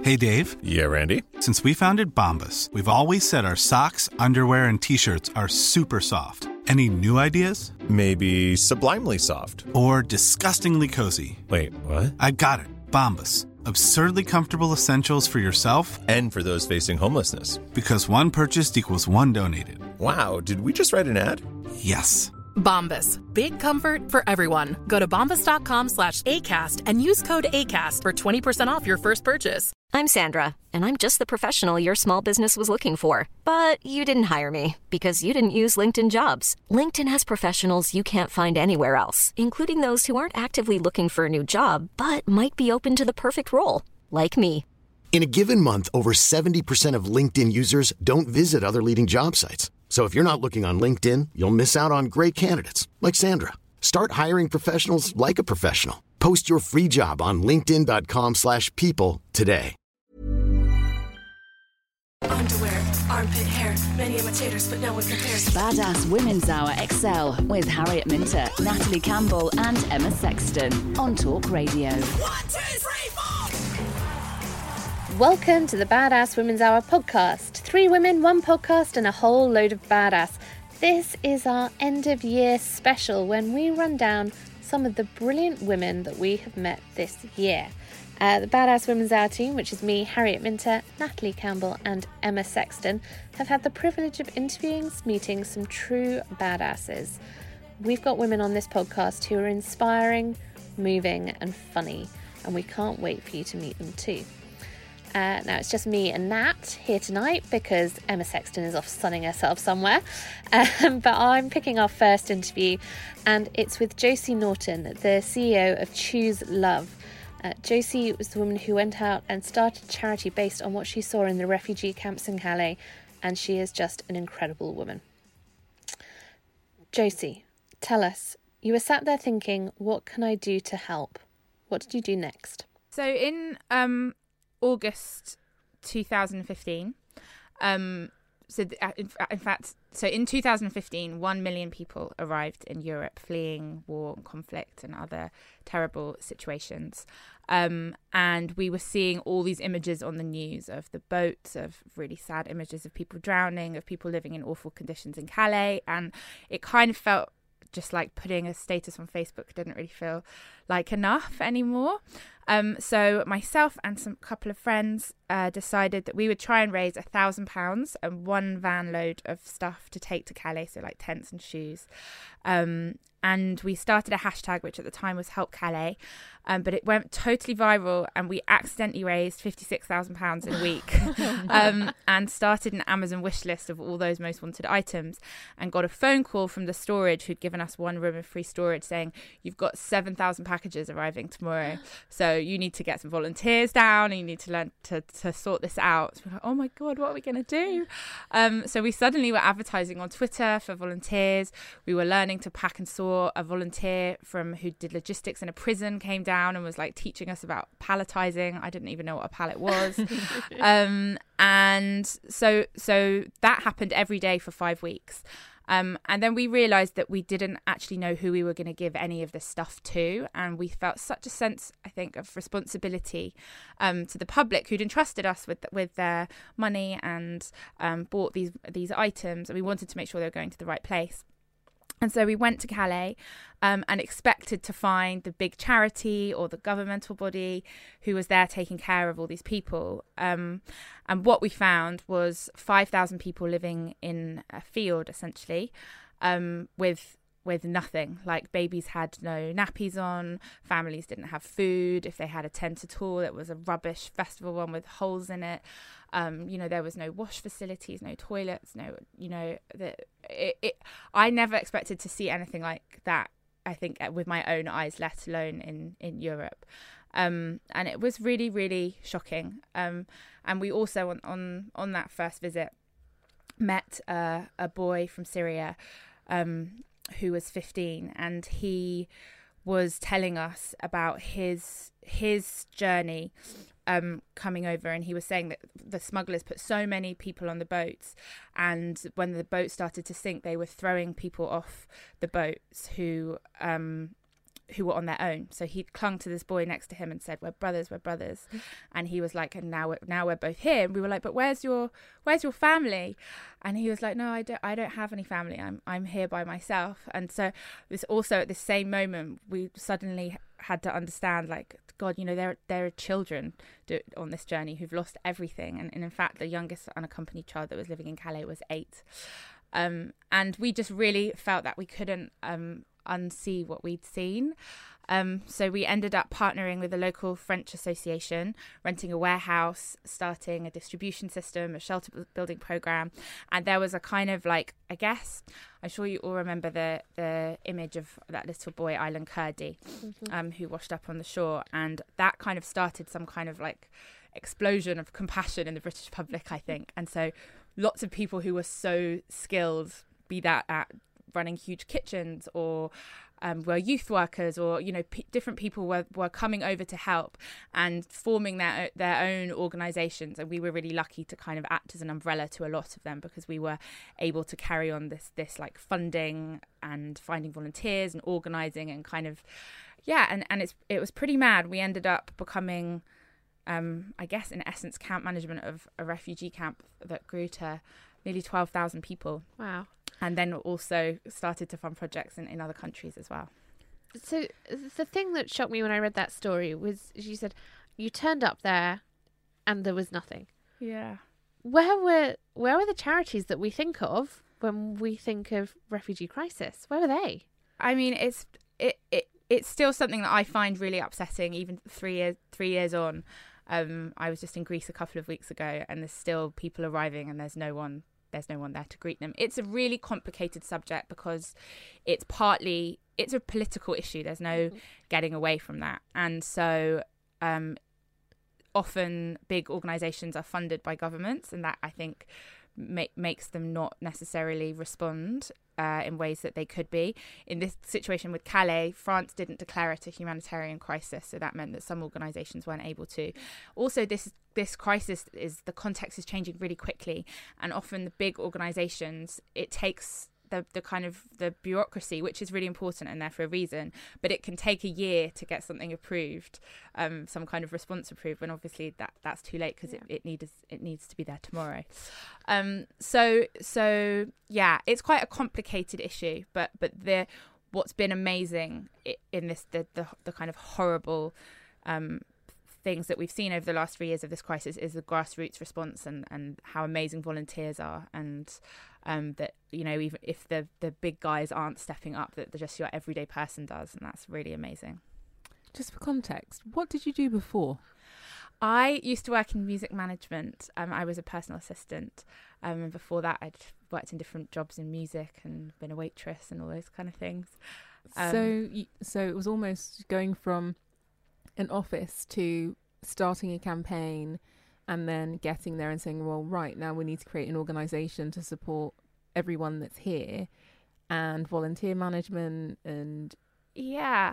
Hey, Dave. Yeah, Randy? Since we founded Bombas, we've always said our socks, underwear, and T-shirts are super soft. Any new ideas? Maybe sublimely soft. Or disgustingly cozy. Wait, what? I got it. Bombas. Absurdly comfortable essentials for yourself and for those facing homelessness. Because one purchased equals one donated. Wow, did we just write an ad? Yes. Bombas. Big comfort for everyone. Go to bombas.com/ACAST and use code ACAST for 20% off your first purchase. I'm Sandra, and I'm just the professional your small business was looking for. But you didn't hire me because you didn't use LinkedIn Jobs. LinkedIn has professionals you can't find anywhere else, including those who aren't actively looking for a new job, but might be open to the perfect role, like me. In a given month, over 70% of LinkedIn users don't visit other leading job sites. So if you're not looking on LinkedIn, you'll miss out on great candidates like Sandra. Start hiring professionals like a professional. Post your free job on linkedin.com/people today. Underwear, armpit hair, many imitators, but no one compares. Badass Women's Hour XL with Harriet Minter, Natalie Campbell, and Emma Sexton on Talk Radio. 1, 2, 3, 4. Welcome to the Badass Women's Hour podcast. 3 women, 1 podcast, and a whole load of badass. This is our end of year special when we run down some of the brilliant women that we have met this year. The Badass Women's Hour team, which is me, Harriet Minter, Natalie Campbell, and Emma Sexton, have had the privilege of interviewing, meeting some true badasses. We've got women on this podcast who are inspiring, moving, and funny, and we can't wait for you to meet them too. Now it's just me and Nat here tonight because Emma Sexton is off sunning herself somewhere, but I'm picking our first interview, and it's with Josie Norton, the CEO of Choose Love. Josie was the woman who went out and started a charity based on what she saw in the refugee camps in Calais, and she is just an incredible woman. Josie, tell us, you were sat there thinking, what can I do to help? What did you do next? So in August 2015, in 2015, 1 million people arrived in Europe fleeing war, conflict, and other terrible situations. And we were seeing all these images on the news of the boats, of really sad images of people drowning, of people living in awful conditions in Calais. And it kind of felt just like putting a status on Facebook didn't really feel like enough anymore. So myself and some couple of friends decided that we would try and raise £1,000 and 1 van load of stuff to take to Calais, so like tents and shoes. And we started a hashtag, which at the time was Help Calais, but it went totally viral, and we accidentally raised £56,000 in a week, and started an Amazon wish list of all those most wanted items, and got a phone call from the storage who'd given us 1 room of free storage saying, you've got 7,000 packages arriving tomorrow, so you need to get some volunteers down, and you need to learn to sort this out. So we're like, oh my God, what are we going to do? So we suddenly were advertising on Twitter for volunteers. We were learning to pack and sort. A volunteer who did logistics in a prison came down and was like teaching us about palletizing. I didn't even know what a pallet was. And so that happened every day for 5 weeks. And then we realised that we didn't actually know who we were going to give any of this stuff to. And we felt such a sense, I think, of responsibility to the public who'd entrusted us with their money and bought these items. And we wanted to make sure they were going to the right place. And so we went to Calais and expected to find the big charity or the governmental body who was there taking care of all these people. And what we found was 5,000 people living in a field, essentially, with nothing. Like, babies had no nappies on, families didn't have food. If they had a tent at all, it was a rubbish festival one with holes in it. There was no wash facilities, no toilets, I never expected to see anything like that, I think, with my own eyes, let alone in Europe. And it was really, really shocking. And we also, on that first visit, met a boy from Syria who was 15, and he was telling us about his journey coming over, and he was saying that the smugglers put so many people on the boats, and when the boat started to sink, they were throwing people off the boats who who were on their own. So he clung to this boy next to him and said, we're brothers. And he was like, and now we're both here. And we were like, but where's your family? And he was like, no, I don't have any family. I'm here by myself. And so this also at this same moment, we suddenly had to understand, like, God, there are children on this journey who've lost everything. And in fact, the youngest unaccompanied child that was living in Calais was 8. And we just really felt that we couldn't unsee what we'd seen. So we ended up partnering with the local French association, renting a warehouse, starting a distribution system, a shelter building program. And there was a kind of like, I guess, I'm sure you all remember the image of that little boy, Aylan Kurdi, who washed up on the shore. And that kind of started some kind of like explosion of compassion in the British public, I think. And so lots of people who were so skilled, be that at running huge kitchens or were youth workers or different people were coming over to help and forming their own organizations. And we were really lucky to kind of act as an umbrella to a lot of them, because we were able to carry on this like funding and finding volunteers and organizing and kind of and it was pretty mad. We ended up becoming I guess in essence camp management of a refugee camp that grew to nearly 12,000 people. Wow. And then also started to fund projects in other countries as well. So the thing that shocked me when I read that story was she said, you turned up there and there was nothing. Yeah. Where were the charities that we think of when we think of refugee crisis? Where were they? I mean, it's still something that I find really upsetting, even 3 years on. I was just in Greece a couple of weeks ago, and there's still people arriving, and there's no one there to greet them. It's a really complicated subject because it's a political issue. There's no getting away from that. And so often big organisations are funded by governments, and that I think makes them not necessarily respond in ways that they could be. In this situation with Calais, France didn't declare it a humanitarian crisis, so that meant that some organisations weren't able to. Also, this crisis the context is changing really quickly, and often the big organisations, it takes the kind of the bureaucracy, which is really important and there for a reason, but it can take a year to get something approved, some kind of response approved, when obviously that's too late because it needs to be there tomorrow. So yeah, it's quite a complicated issue, but what's been amazing in this the kind of horrible things that we've seen over the last 3 years of this crisis is the grassroots response and how amazing volunteers are, and that even if the big guys aren't stepping up, that just your everyday person does, and that's really amazing. Just for context, what did you do before? I used to work in music management. I was a personal assistant, and before that I'd worked in different jobs in music and been a waitress and all those kind of things. So it was almost going from an office to starting a campaign and then getting there and saying, well, right, now we need to create an organisation to support everyone that's here, and volunteer management and... Yeah.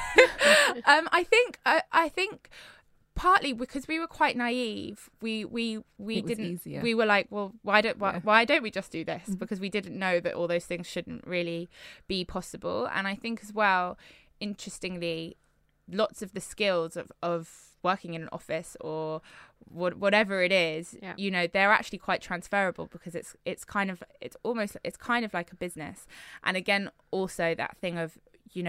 I think partly because we were quite naive, we didn't... Easier. We were like, well, why don't we just do this? Mm-hmm. Because we didn't know that all those things shouldn't really be possible. And I think as well, interestingly, lots of the skills of working in an office or whatever it is, they're actually quite transferable, because it's kind of like a business. And again, also that thing of,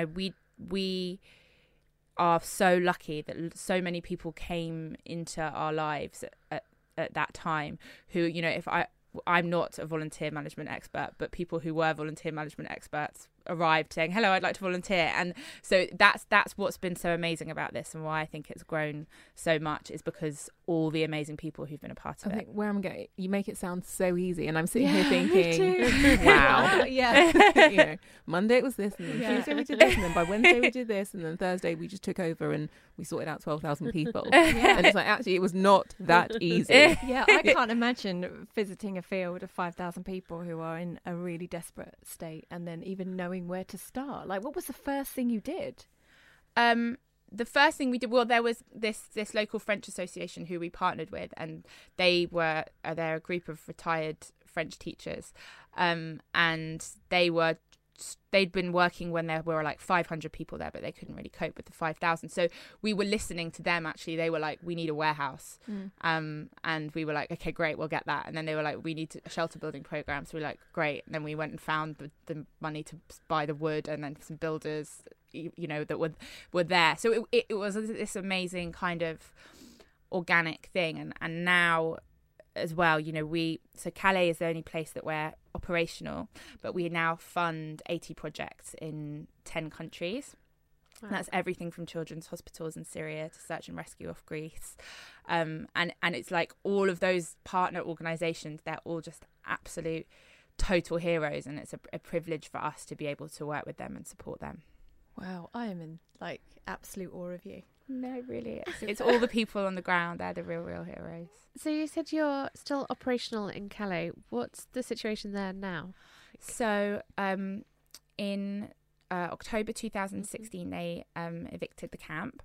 we are so lucky that so many people came into our lives at that time who, if I'm not a volunteer management expert, but people who were volunteer management experts arrived saying, hello, I'd like to volunteer. And so that's what's been so amazing about this, and why I think it's grown so much, is because all the amazing people who've been a part of it. I think where I'm going, you make it sound so easy, and I'm sitting here thinking, wow. Yeah. Monday it was this, and then Tuesday we did this, and then by Wednesday we did this, and then Thursday we just took over and we sorted out 12,000 people. And it's like, actually, it was not that easy. Yeah, I can't imagine visiting a field of 5,000 people who are in a really desperate state, and then even knowing where to start. Like, what was the first thing you did? The first thing we did, well, there was this local French association who we partnered with, and they're a group of retired French teachers, and they were they'd been working when there were like 500 people there, but they couldn't really cope with the 5,000. So we were listening to them. Actually, they were like, we need a warehouse. And we were like, okay, great, we'll get that. And then they were like, we need a shelter building program. So we were like, great. And then we went and found the money to buy the wood, and then some builders, you know, that were there. So it was this amazing kind of organic thing. And now as well, you know, so Calais is the only place that we're operational, but we now fund 80 projects in 10 countries. Wow. And that's everything from children's hospitals in Syria to search and rescue off Greece. And it's like all of those partner organisations, they're all just absolute total heroes, and it's a privilege for us to be able to work with them and support them. Wow, I am in like absolute awe of you. No, really, it's all the people on the ground. They're the real heroes. So you said you're still operational in Calais. What's the situation there now? So in October 2016, they evicted the camp.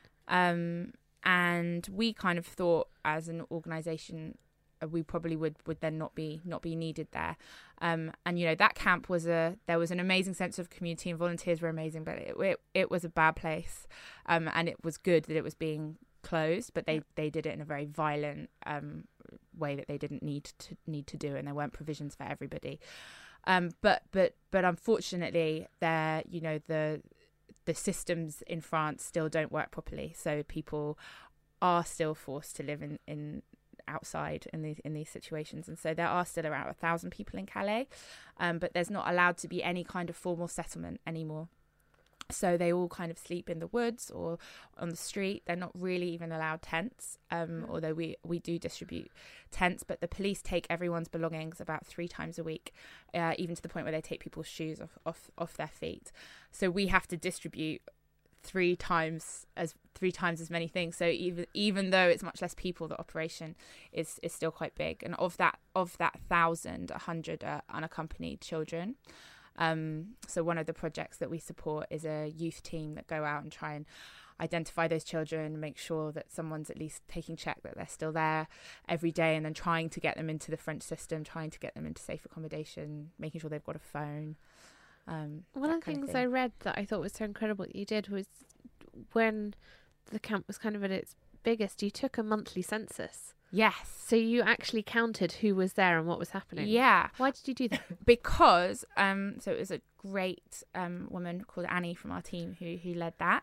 And we kind of thought as an organisation we probably would then not be needed there. And you know, that camp there was an amazing sense of community, and volunteers were amazing, but it was a bad place. And it was good that it was being closed, but they did it in a very violent way that they didn't need to do, and there weren't provisions for everybody. But unfortunately, the systems in France still don't work properly, so people are still forced to live in outside in these situations, and so there are still around 1,000 people in Calais, but there's not allowed to be any kind of formal settlement anymore. So they all kind of sleep in the woods or on the street. They're not really even allowed tents, although we do distribute tents. But the police take everyone's belongings about 3 times a week, even to the point where they take people's shoes off their feet. So we have to distribute 3 times as many things. So even though it's much less people, the operation is still quite big. And of that 1,000, 100 are unaccompanied children. So one of the projects that we support is a youth team that go out and try and identify those children, make sure that someone's at least taking check that they're still there every day, and then trying to get them into the French system, trying to get them into safe accommodation, making sure they've got a phone. One of the things I read that I thought was so incredible that you did was when the camp was kind of at its biggest, you took a monthly census. Yes. So you actually counted who was there and what was happening. Yeah. Why did you do that? Because so it was a great woman called Annie from our team who led that.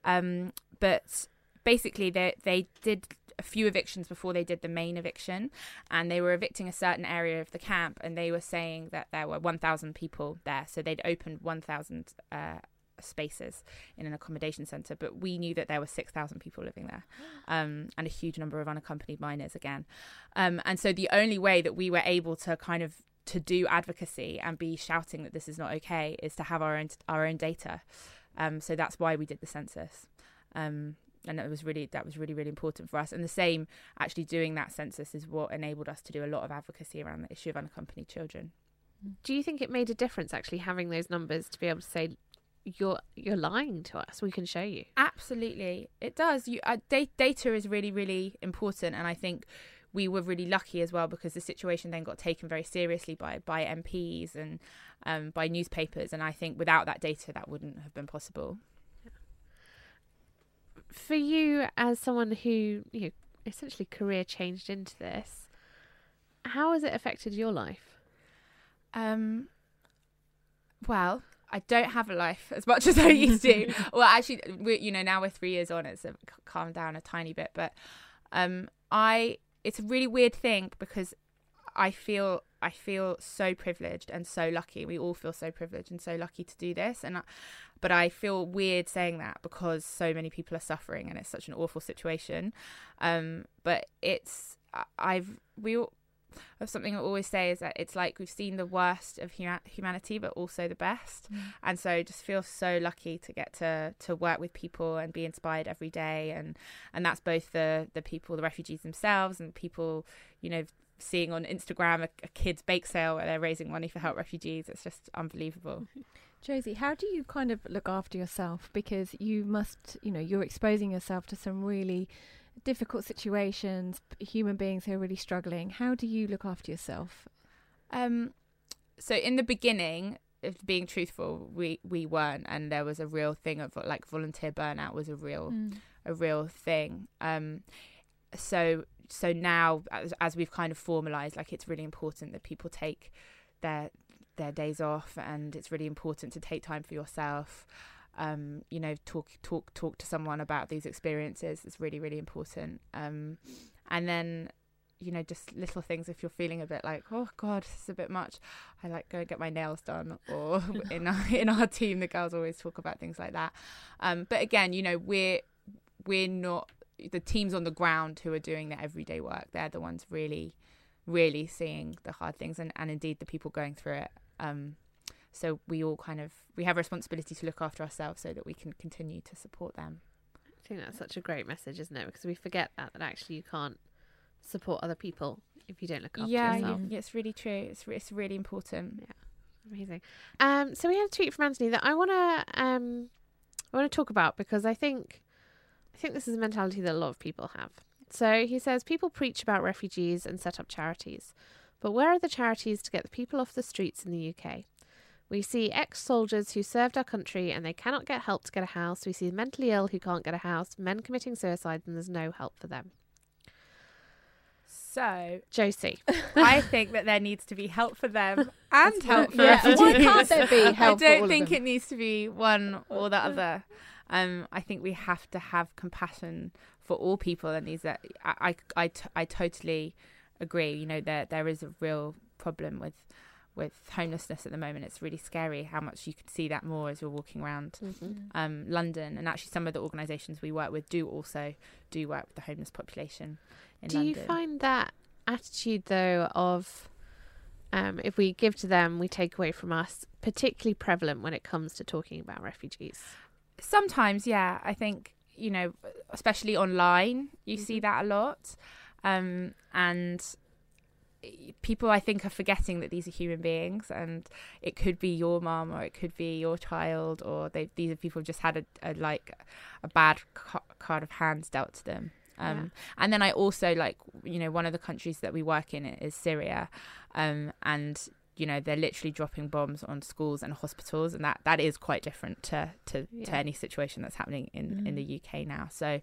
But basically they did a few evictions before they did the main eviction, and they were evicting a certain area of the camp, and they were saying that there were 1,000 people there. So they'd opened 1,000 spaces in an accommodation centre, but we knew that there were 6,000 people living there, and a huge number of unaccompanied minors again. And so the only way that we were able to kind of to do advocacy and be shouting that this is not okay is to have our own data. So that's why we did the census. And that was really important for us. And the same, actually doing that census is what enabled us to do a lot of advocacy around the issue of unaccompanied children. Do you think it made a difference actually having those numbers to be able to say, you're lying to us, we can show you? Absolutely, it does. Data is really, really important, and I think we were really lucky as well, because the situation then got taken very seriously by MPs and by newspapers, and I think without that data that wouldn't have been possible. For you, as someone who essentially career changed into this, how has it affected your life? Well, I don't have a life as much as I used to. Well, actually, now we're 3 years on, it's calmed down a tiny bit. But it's a really weird thing, because I feel so privileged and so lucky. We all feel so privileged and so lucky to do this, but I feel weird saying that because so many people are suffering and it's such an awful situation. But something I always say is that it's like we've seen the worst of humanity, but also the best. And so just feel so lucky to get to work with people and be inspired every day. And that's both the people, the refugees themselves, and people, seeing on Instagram a kids' bake sale where they're raising money for Help Refugees. It's just unbelievable. Josie, how do you kind of look after yourself? Because you must, you're exposing yourself to some really difficult situations, human beings who are really struggling. How do you look after yourself? So in the beginning, if being truthful, we weren't, and there was a real thing of like volunteer burnout was a real thing. So now, as we've kind of formalised, like it's really important that people take their days off, and it's really important to take time for yourself. You know, talk to someone about these experiences. It's really, really important. And then, you know, just little things. If you're feeling a bit like, oh God, this is a bit much, I like go and get my nails done. Or in our team, the girls always talk about things like that. But again, you know, we're not the teams on the ground who are doing their everyday work. They're the ones really, really seeing the hard things, and indeed the people going through it. So we all we have a responsibility to look after ourselves so that we can continue to support them. I think that's such a great message, isn't it? Because we forget that actually you can't support other people if you don't look after yourself. Yeah, it's really true. It's really important. Yeah, amazing. So we have a tweet from Anthony that I want to talk about, because I think this is a mentality that a lot of people have. So he says, people preach about refugees and set up charities, but where are the charities to get the people off the streets in the UK? We see ex-soldiers who served our country and they cannot get help to get a house. We see mentally ill who can't get a house, men committing suicide, and there's no help for them. So, Josie, I think that there needs to be help for them and help for refugees. Why can't there be help? I don't think it needs to be one or the other. I think we have to have compassion for all people, and these are, I totally agree. You know, there is a real problem with homelessness at the moment. It's really scary how much you can see that more as you're walking around London. And actually some of the organisations we work with do work with the homeless population in London. Do you find that attitude, though, of if we give to them, we take away from us, particularly prevalent when it comes to talking about refugees? Sometimes, yeah. I think, you know, especially online, you see that a lot. And people, I think, are forgetting that these are human beings, and it could be your mum or it could be your child, or these are people who just had a bad card of hands dealt to them. And then I also, like, you know, one of the countries that we work in is Syria, and you know, they're literally dropping bombs on schools and hospitals, and that is quite different to any situation that's happening in the UK now. So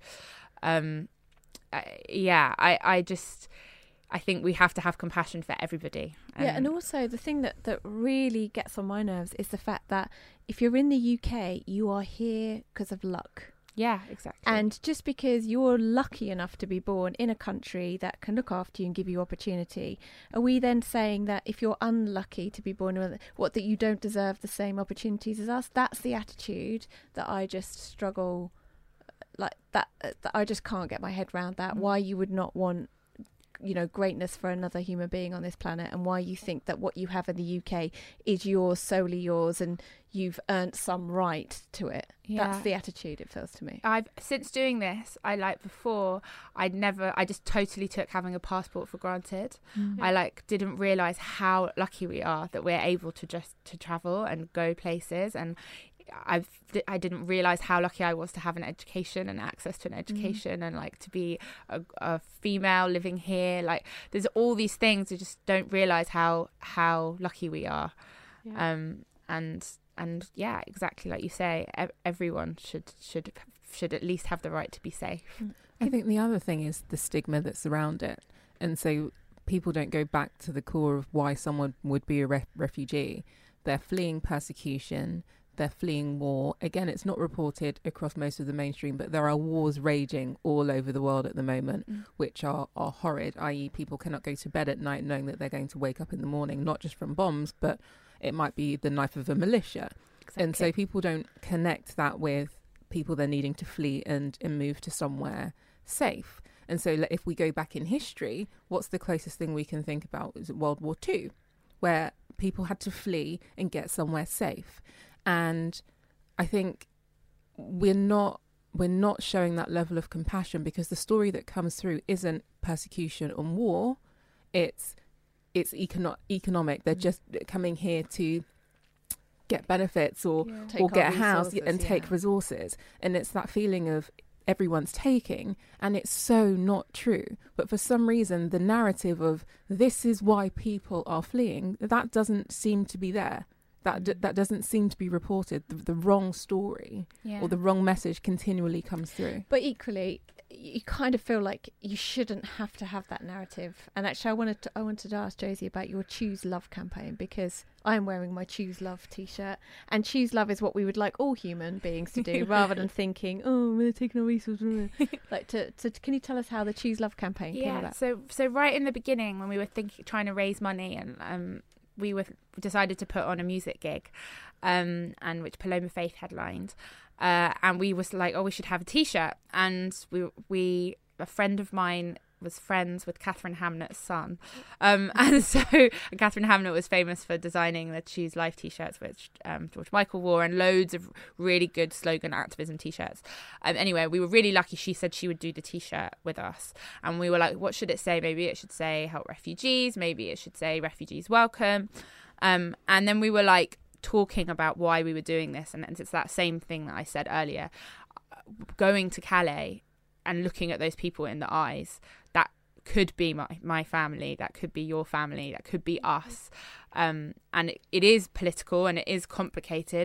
I think we have to have compassion for everybody. And also the thing that really gets on my nerves is the fact that if you're in the UK, you are here because of luck. Yeah, exactly. And just because you're lucky enough to be born in a country that can look after you and give you opportunity, are we then saying that if you're unlucky to be born, that you don't deserve the same opportunities as us? That's the attitude that I just struggle, like that I just can't get my head around that. Why you would not want, you know, greatness for another human being on this planet, and why you think that what you have in the UK is yours, solely yours, and you've earned some right to it. That's the attitude, it feels to me. Since doing this, I just totally took having a passport for granted. I didn't realise how lucky we are that we're able to travel and go places, and I didn't realise how lucky I was to have an education and access to an education, and like to be a female living here. Like, there's all these things you just don't realise how lucky we are. And yeah, exactly like you say, everyone should at least have the right to be safe. I think the other thing is the stigma that's around it, and so people don't go back to the core of why someone would be a refugee. They're fleeing persecution. They're fleeing war. Again, it's not reported across most of the mainstream, but there are wars raging all over the world at the moment, which are horrid, i.e. people cannot go to bed at night knowing that they're going to wake up in the morning, not just from bombs, but it might be the knife of a militia. Exactly. And so people don't connect that with people they're needing to flee and move to somewhere safe. And so if we go back in history, what's the closest thing we can think about? Is it World War II, where people had to flee and get somewhere safe? And I think we're not showing that level of compassion, because the story that comes through isn't persecution and war. It's economic. They're just coming here to get benefits or get a house and take resources. And it's that feeling of everyone's taking, and it's so not true. But for some reason, the narrative of this is why people are fleeing, that doesn't seem to be there. that doesn't seem to be reported. The wrong story or the wrong message continually comes through. But equally, you kind of feel like you shouldn't have to have that narrative. And actually, I wanted to ask Josie about your Choose Love campaign, because I'm wearing my Choose Love t-shirt, and Choose Love is what we would like all human beings to do, rather than thinking, oh, we're taking our resources. Like, can you tell us how the Choose Love campaign came about? So right in the beginning, when we were trying to raise money, and we decided to put on a music gig, and which Paloma Faith headlined. And we was like, oh, we should have a t-shirt. And we a friend of mine was friends with Catherine Hamnett's son. And so Catherine Hamnett was famous for designing the Choose Life t-shirts, which George Michael wore, and loads of really good slogan activism t-shirts. Anyway, we were really lucky. She said she would do the t-shirt with us. And we were like, what should it say? Maybe it should say help refugees. Maybe it should say refugees welcome. And then we were like, talking about why we were doing this, and it's that same thing that I said earlier, going to Calais and looking at those people in the eyes. That could be my family, that could be your family, that could be us, and it is political and it is complicated,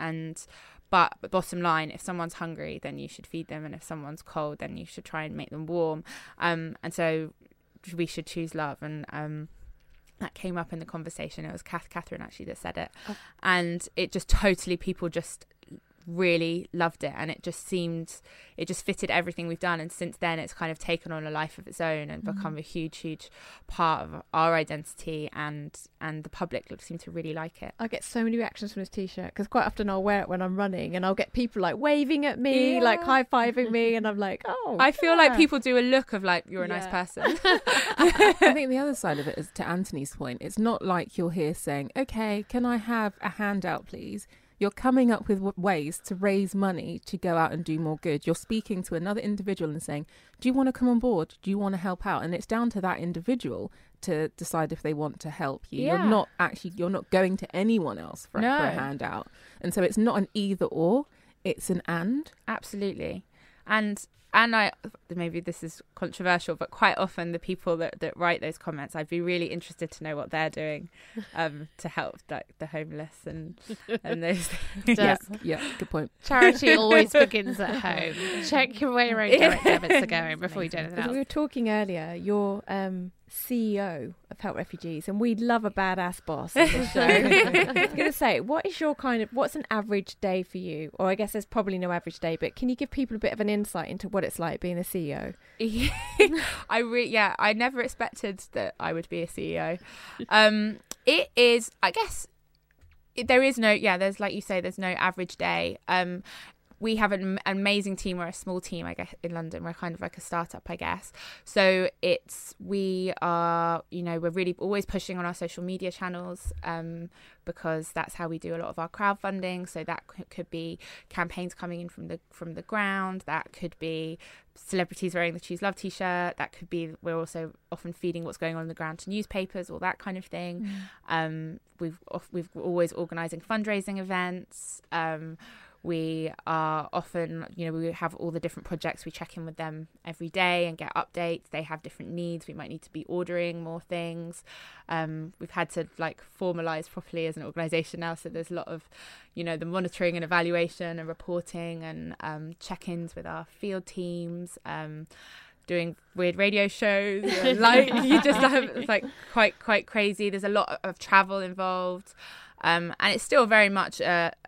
but bottom line, if someone's hungry, then you should feed them, and if someone's cold, then you should try and make them warm, and so we should choose love. And that came up in the conversation. It was Catherine actually that said it. Oh. And it just totally, people just really loved it, and it just fitted everything we've done. And since then it's kind of taken on a life of its own and become a huge part of our identity, and the public seem to really like it. I get so many reactions from this t-shirt, because quite often I'll wear it when I'm running, and I'll get people like waving at me, like high-fiving me, and I'm like, oh, I feel like people do a look of like, you're a nice person. I think the other side of it is, to Anthony's point, it's not like you're here saying, okay, can I have a handout please? You're coming up with ways to raise money to go out and do more good. You're speaking to another individual and saying, do you want to come on board? Do you want to help out? And it's down to that individual to decide if they want to help you. Yeah. You're not going to anyone else for a handout. And so it's not an either or, it's an and. Absolutely. And I, maybe this is controversial, but quite often the people that write those comments, I'd be really interested to know what they're doing to help the homeless and those things. Yeah, good point. Charity always begins at home. Check where your own direct debits are going before you do anything else. We were talking earlier, you're CEO of Help Refugees, and we'd love a badass boss on the show. I was going to say, what's an average day for you? Or I guess there's probably no average day, but can you give people a bit of an insight into what it's like being a CEO? I never expected that I would be a CEO. It is, I guess, there's like you say, there's no average day. We have an amazing team. We're a small team, I guess, in London. We're kind of like a startup, I guess. So we're really always pushing on our social media channels, because that's how we do a lot of our crowdfunding. So that could be campaigns coming in from the ground. That could be celebrities wearing the Choose Love t-shirt. That could be, we're also often feeding what's going on the ground to newspapers, all that kind of thing. We've always organising fundraising events. We are often, we have all the different projects. We check in with them every day and get updates. They have different needs. We might need to be ordering more things. We've had to formalise properly as an organisation now. So there's a lot of, the monitoring and evaluation and reporting and check-ins with our field teams. Doing weird radio shows, you just have, it's quite crazy. There's a lot of travel involved. And it's still very much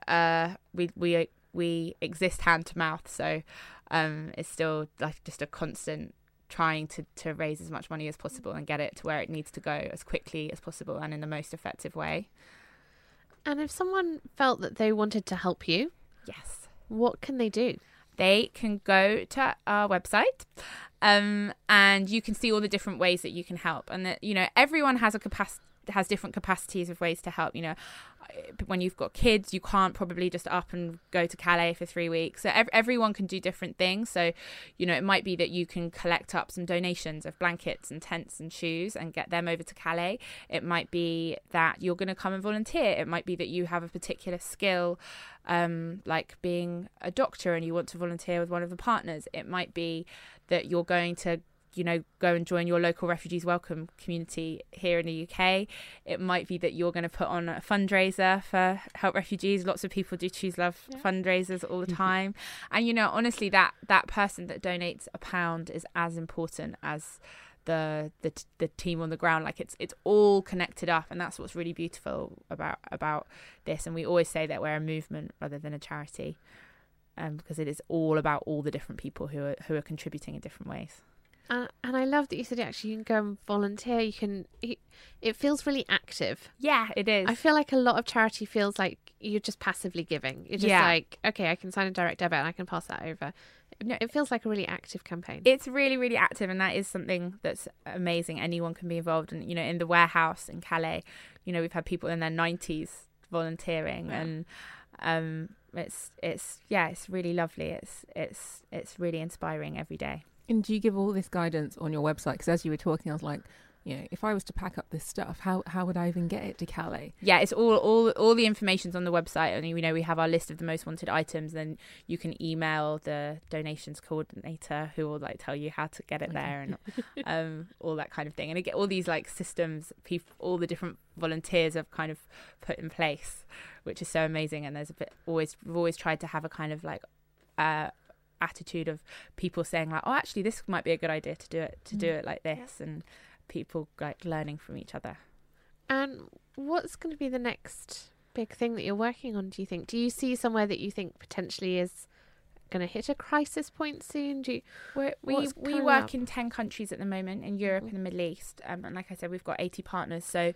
we exist hand to mouth, so it's still just a constant trying to raise as much money as possible and get it to where it needs to go as quickly as possible and in the most effective way. And if someone felt that they wanted to help you, yes, what can they do? They can go to our website, and you can see all the different ways that you can help, and that everyone has different capacities of ways to help. When you've got kids, you can't probably just up and go to Calais for 3 weeks. So everyone can do different things. So, it might be that you can collect up some donations of blankets and tents and shoes and get them over to Calais. It might be that you're going to come and volunteer. It might be that you have a particular skill, like being a doctor, and you want to volunteer with one of the partners. It might be that you're going to go and join your local Refugees Welcome community here in the UK. It might be that you're going to put on a fundraiser for Help Refugees. Lots of people do Choose Love fundraisers all the time. And, honestly, that person that donates £1 is as important as the team on the ground. Like it's all connected up, and that's what's really beautiful about this. And we always say that we're a movement rather than a charity, because it is all about all the different people who are contributing in different ways. And I love that you said actually you can go and volunteer. It feels really active. Yeah, it is. I feel like a lot of charity feels like you're just passively giving. You're just like, okay, I can sign a direct debit and I can pass that over. No, it feels like a really active campaign. It's really, really active, and that is something that's amazing. Anyone can be involved. And in the warehouse in Calais, we've had people in their 90s volunteering, and it's really lovely. It's really inspiring every day. And do you give all this guidance on your website? Because as you were talking, I was like, if I was to pack up this stuff, how would I even get it to Calais? Yeah, it's all the information's on the website, and we have our list of the most wanted items. Then you can email the donations coordinator, who will tell you how to get it there, and all that kind of thing. And all these systems, all the different volunteers have kind of put in place, which is so amazing. And there's we've always tried to have a kind of attitude of people saying oh, actually this might be a good idea to do it like this, and people learning from each other. And what's going to be the next big thing that you're working on, do you think? Do you see somewhere that you think potentially is going to hit a crisis point soon? We work in 10 countries at the moment in Europe and the Middle East, and like I said, we've got 80 partners. So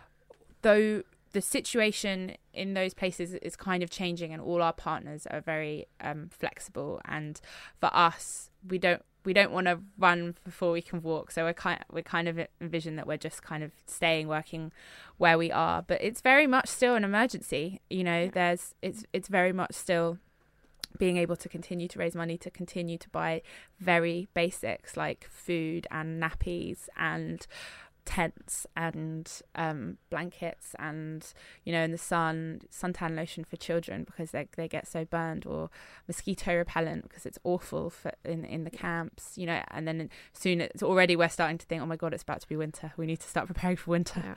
though the situation in those places is kind of changing, and all our partners are very flexible, and for us, we don't want to run before we can walk. So we kind of envision that we're just kind of working where we are. But it's very much still an emergency. It's very much still being able to continue to raise money, to continue to buy very basics like food and nappies and tents and blankets and in the suntan lotion for children because they get so burned, or mosquito repellent because it's awful in the camps, and then soon we're starting to think, oh my god, it's about to be winter, we need to start preparing for winter.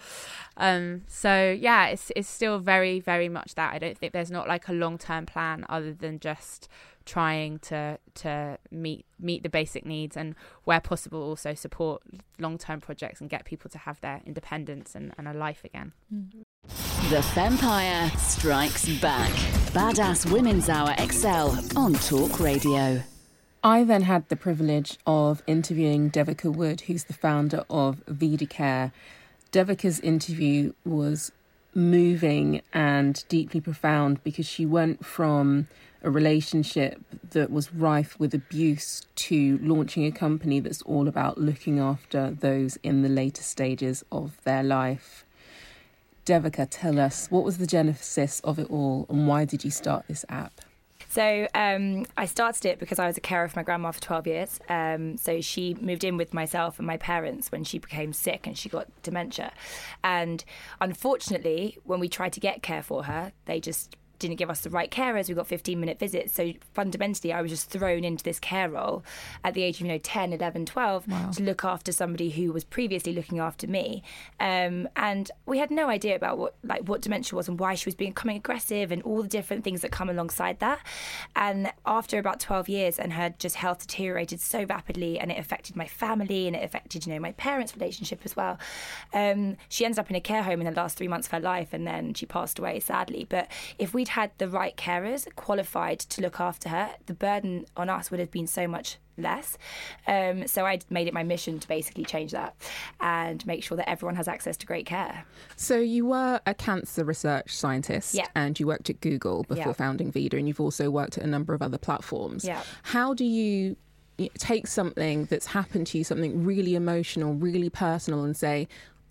It's still very, very much that. I don't think there's not a long-term plan other than just trying to meet the basic needs, and where possible also support long-term projects and get people to have their independence and a life again. The Fempire strikes back. Badass Women's Hour XL on Talk Radio. I then had the privilege of interviewing Devika Wood, who's the founder of Vida Care. Devika's interview was moving and deeply profound because she went from a relationship that was rife with abuse to launching a company that's all about looking after those in the later stages of their life. Devika, tell us, what was the genesis of it all, and why did you start this app? So I started it because I was a carer for my grandma for 12 years. So she moved in with myself and my parents when she became sick and she got dementia. And unfortunately, when we tried to get care for her, they just didn't give us the right carers. We got 15-minute visits. So fundamentally, I was just thrown into this care role at the age of 10, 11, 12 to look after somebody who was previously looking after me. And we had no idea about what dementia was and why she was becoming aggressive and all the different things that come alongside that. And after about 12 years, and her just health deteriorated so rapidly, and it affected my family and it affected my parents' relationship as well. She ended up in a care home in the last 3 months of her life, and then she passed away, sadly. But if we'd had the right carers qualified to look after her, the burden on us would have been so much less. So I made it my mission to basically change that and make sure that everyone has access to great care. So you were a cancer research scientist, and you worked at Google before founding Vida, and you've also worked at a number of other platforms. How do you take something that's happened to you, something really emotional, really personal, and say,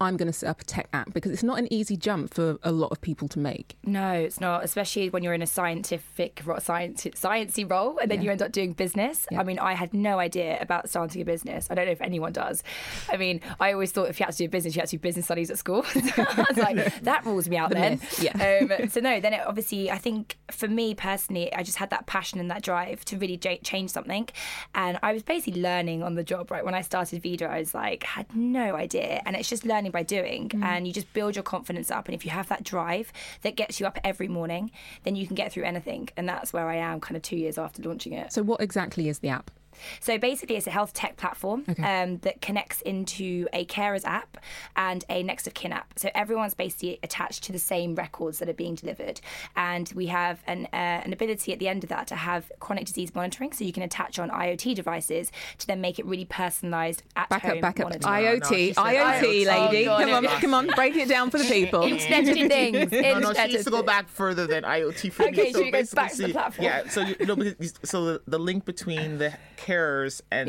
I'm going to set up a tech app? Because it's not an easy jump for a lot of people to make. No, it's not, especially when you're in a sciencey role and then you end up doing business. I mean, I had no idea about starting a business. I don't know if anyone does. I mean, I always thought if you had to do business, you had to do business studies at school. So I was like, that rules me out then. So no, then it obviously, I think for me personally, I just had that passion and that drive to really change something. And I was basically learning on the job, right? When I started Vida, I was like, had no idea. And it's just learning by doing. And you just build your confidence up. And if you have that drive that gets you up every morning, then you can get through anything. And that's where I am kind of 2 years after launching it. So what exactly is the app? So basically it's a health tech platform that connects into a carers app and a next of kin app. So everyone's basically attached to the same records that are being delivered. And we have an ability at the end of that to have chronic disease monitoring. So you can attach on IoT devices to then make it really personalised at home monitoring. IoT, lady. Oh, come on, break it down for the people. Internet of things. No, she needs to go back further than IoT for me. Okay, so should we go back to the platform? Yeah, so the link between the carers and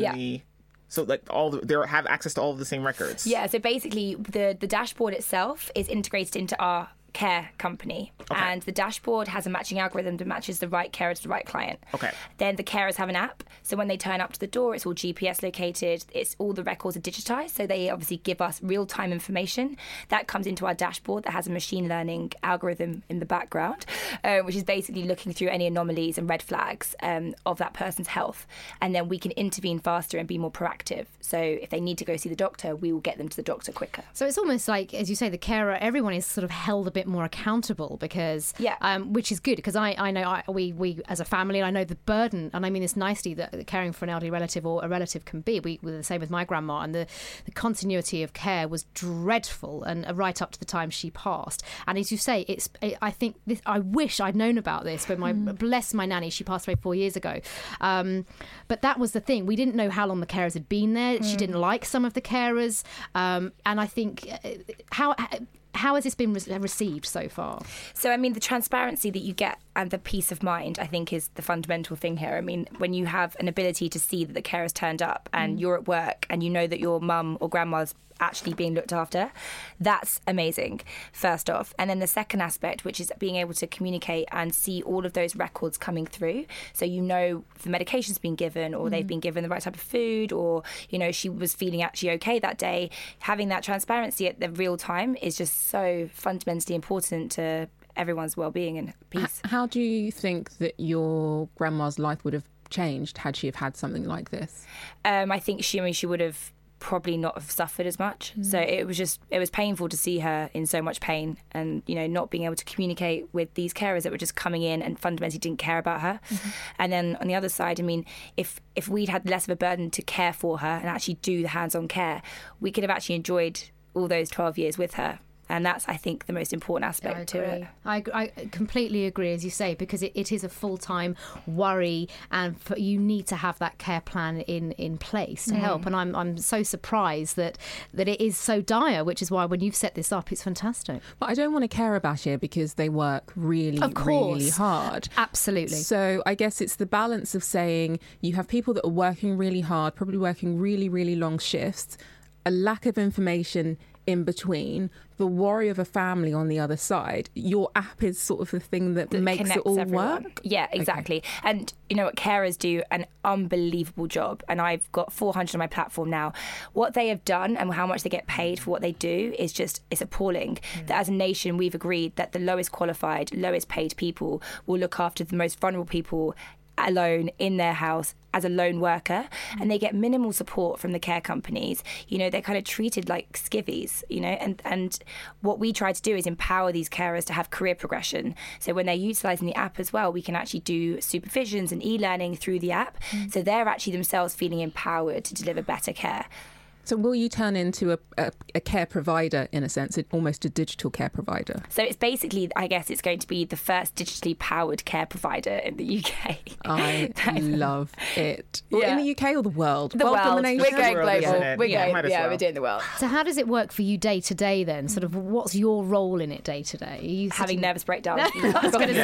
they have access to all of the same records. Yeah, so basically the dashboard itself is integrated into our care company, and the dashboard has a matching algorithm that matches the right carer to the right client. Then the carers have an app, so when they turn up to the door, it's all GPS located, it's all the records are digitized, so they obviously give us real-time information that comes into our dashboard that has a machine learning algorithm in the background, which is basically looking through any anomalies and red flags of that person's health, and then we can intervene faster and be more proactive. So if they need to go see the doctor, we will get them to the doctor quicker. So it's almost like, as you say, the carer, everyone is sort of held a bit more accountable because which is good, because I know we as a family, I know the burden, and I mean this nicely, that caring for an elderly relative or a relative can be. We were the same with my grandma, and the continuity of care was dreadful, and right up to the time she passed. And as you say, I wish I'd known about this, but bless my nanny, she passed away 4 years ago. But that was the thing, we didn't know how long the carers had been there. She didn't like some of the carers, and I think how has this been received so far? So, I mean, the transparency that you get and the peace of mind, I think, is the fundamental thing here. I mean, when you have an ability to see that the carer's turned up and you're at work and you know that your mum or grandma's actually being looked after, that's amazing, first off. And then the second aspect, which is being able to communicate and see all of those records coming through. So you know if the medication's been given, or they've been given the right type of food, or, you know, she was feeling actually okay that day. Having that transparency at the real time is just so fundamentally important to everyone's well-being and peace. How do you think that your grandma's life would have changed had she have had something like this? I think she would have probably not have suffered as much. So it was painful to see her in so much pain, and, you know, not being able to communicate with these carers that were just coming in and fundamentally didn't care about her. And then on the other side, I mean, if we'd had less of a burden to care for her and actually do the hands-on care, we could have actually enjoyed all those 12 years with her. And that's, I think, the most important aspect to it. I completely agree, as you say, because it is a full-time worry, and you need to have that care plan in place to help. And I'm so surprised that it is so dire, which is why when you've set this up, it's fantastic. But I don't want to care about it because they work really, really hard. Absolutely. So I guess it's the balance of saying you have people that are working really hard, probably working really, really long shifts, a lack of information in between, the worry of a family on the other side. Your app is sort of the thing that makes it all work. Yeah, exactly. Okay. And you know what, carers do an unbelievable job, and I've got 400 on my platform now. What they have done and how much they get paid for what they do is it's appalling. That as a nation, we've agreed that the lowest qualified, lowest paid people will look after the most vulnerable people alone in their house as a lone worker, and they get minimal support from the care companies. You know, they're kind of treated like skivvies, you know, and what we try to do is empower these carers to have career progression. So when they're utilising the app as well, we can actually do supervisions and e-learning through the app. So they're actually themselves feeling empowered to deliver better care. So will you turn into a care provider, in a sense, almost a digital care provider? So it's basically, I guess it's going to be the first digitally powered care provider in the UK. I love it. Well, in the UK or the world? The world. We're going global. We're doing the world. So how does it work for you day to day then? Sort of what's your role in it day to day? Having nervous breakdowns. I was going to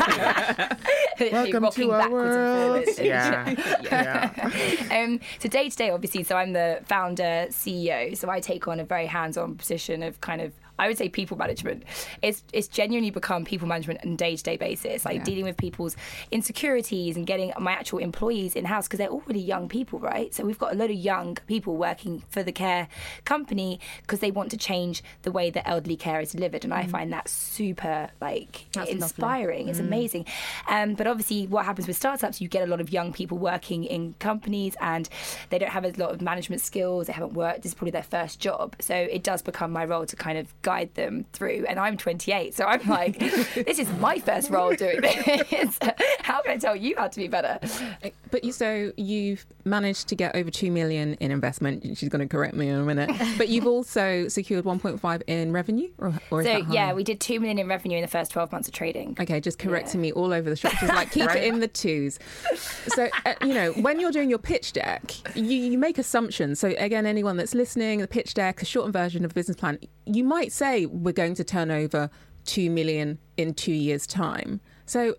say. Welcome to our world. So day to day, obviously, so I'm the founder the CEO, so I take on a very hands-on position of kind of, I would say, people management. It's genuinely become people management on a day-to-day basis, like dealing with people's insecurities and getting my actual employees in-house, because they're all really young people, right? So we've got a lot of young people working for the care company because they want to change the way that elderly care is delivered, and I find that super That's inspiring. It's amazing. But obviously what happens with startups, you get a lot of young people working in companies and they don't have a lot of management skills, they haven't worked, this is probably their first job, so it does become my role to kind of guide them through. And I'm 28, so I'm like, this is my first role doing this. How can I tell you how to be better? But you've managed to get over 2 million in investment. She's going to correct me in a minute. But you've also secured 1.5 in revenue, or is that high? Yeah, we did 2 million in revenue in the first 12 months of trading. Okay, just correcting me all over the shop. She's like, keep it in the twos. So, when you're doing your pitch deck, you make assumptions. So again, anyone that's listening, the pitch deck, a shortened version of a business plan, you might say we're going to turn over 2 million in 2 years' time. So,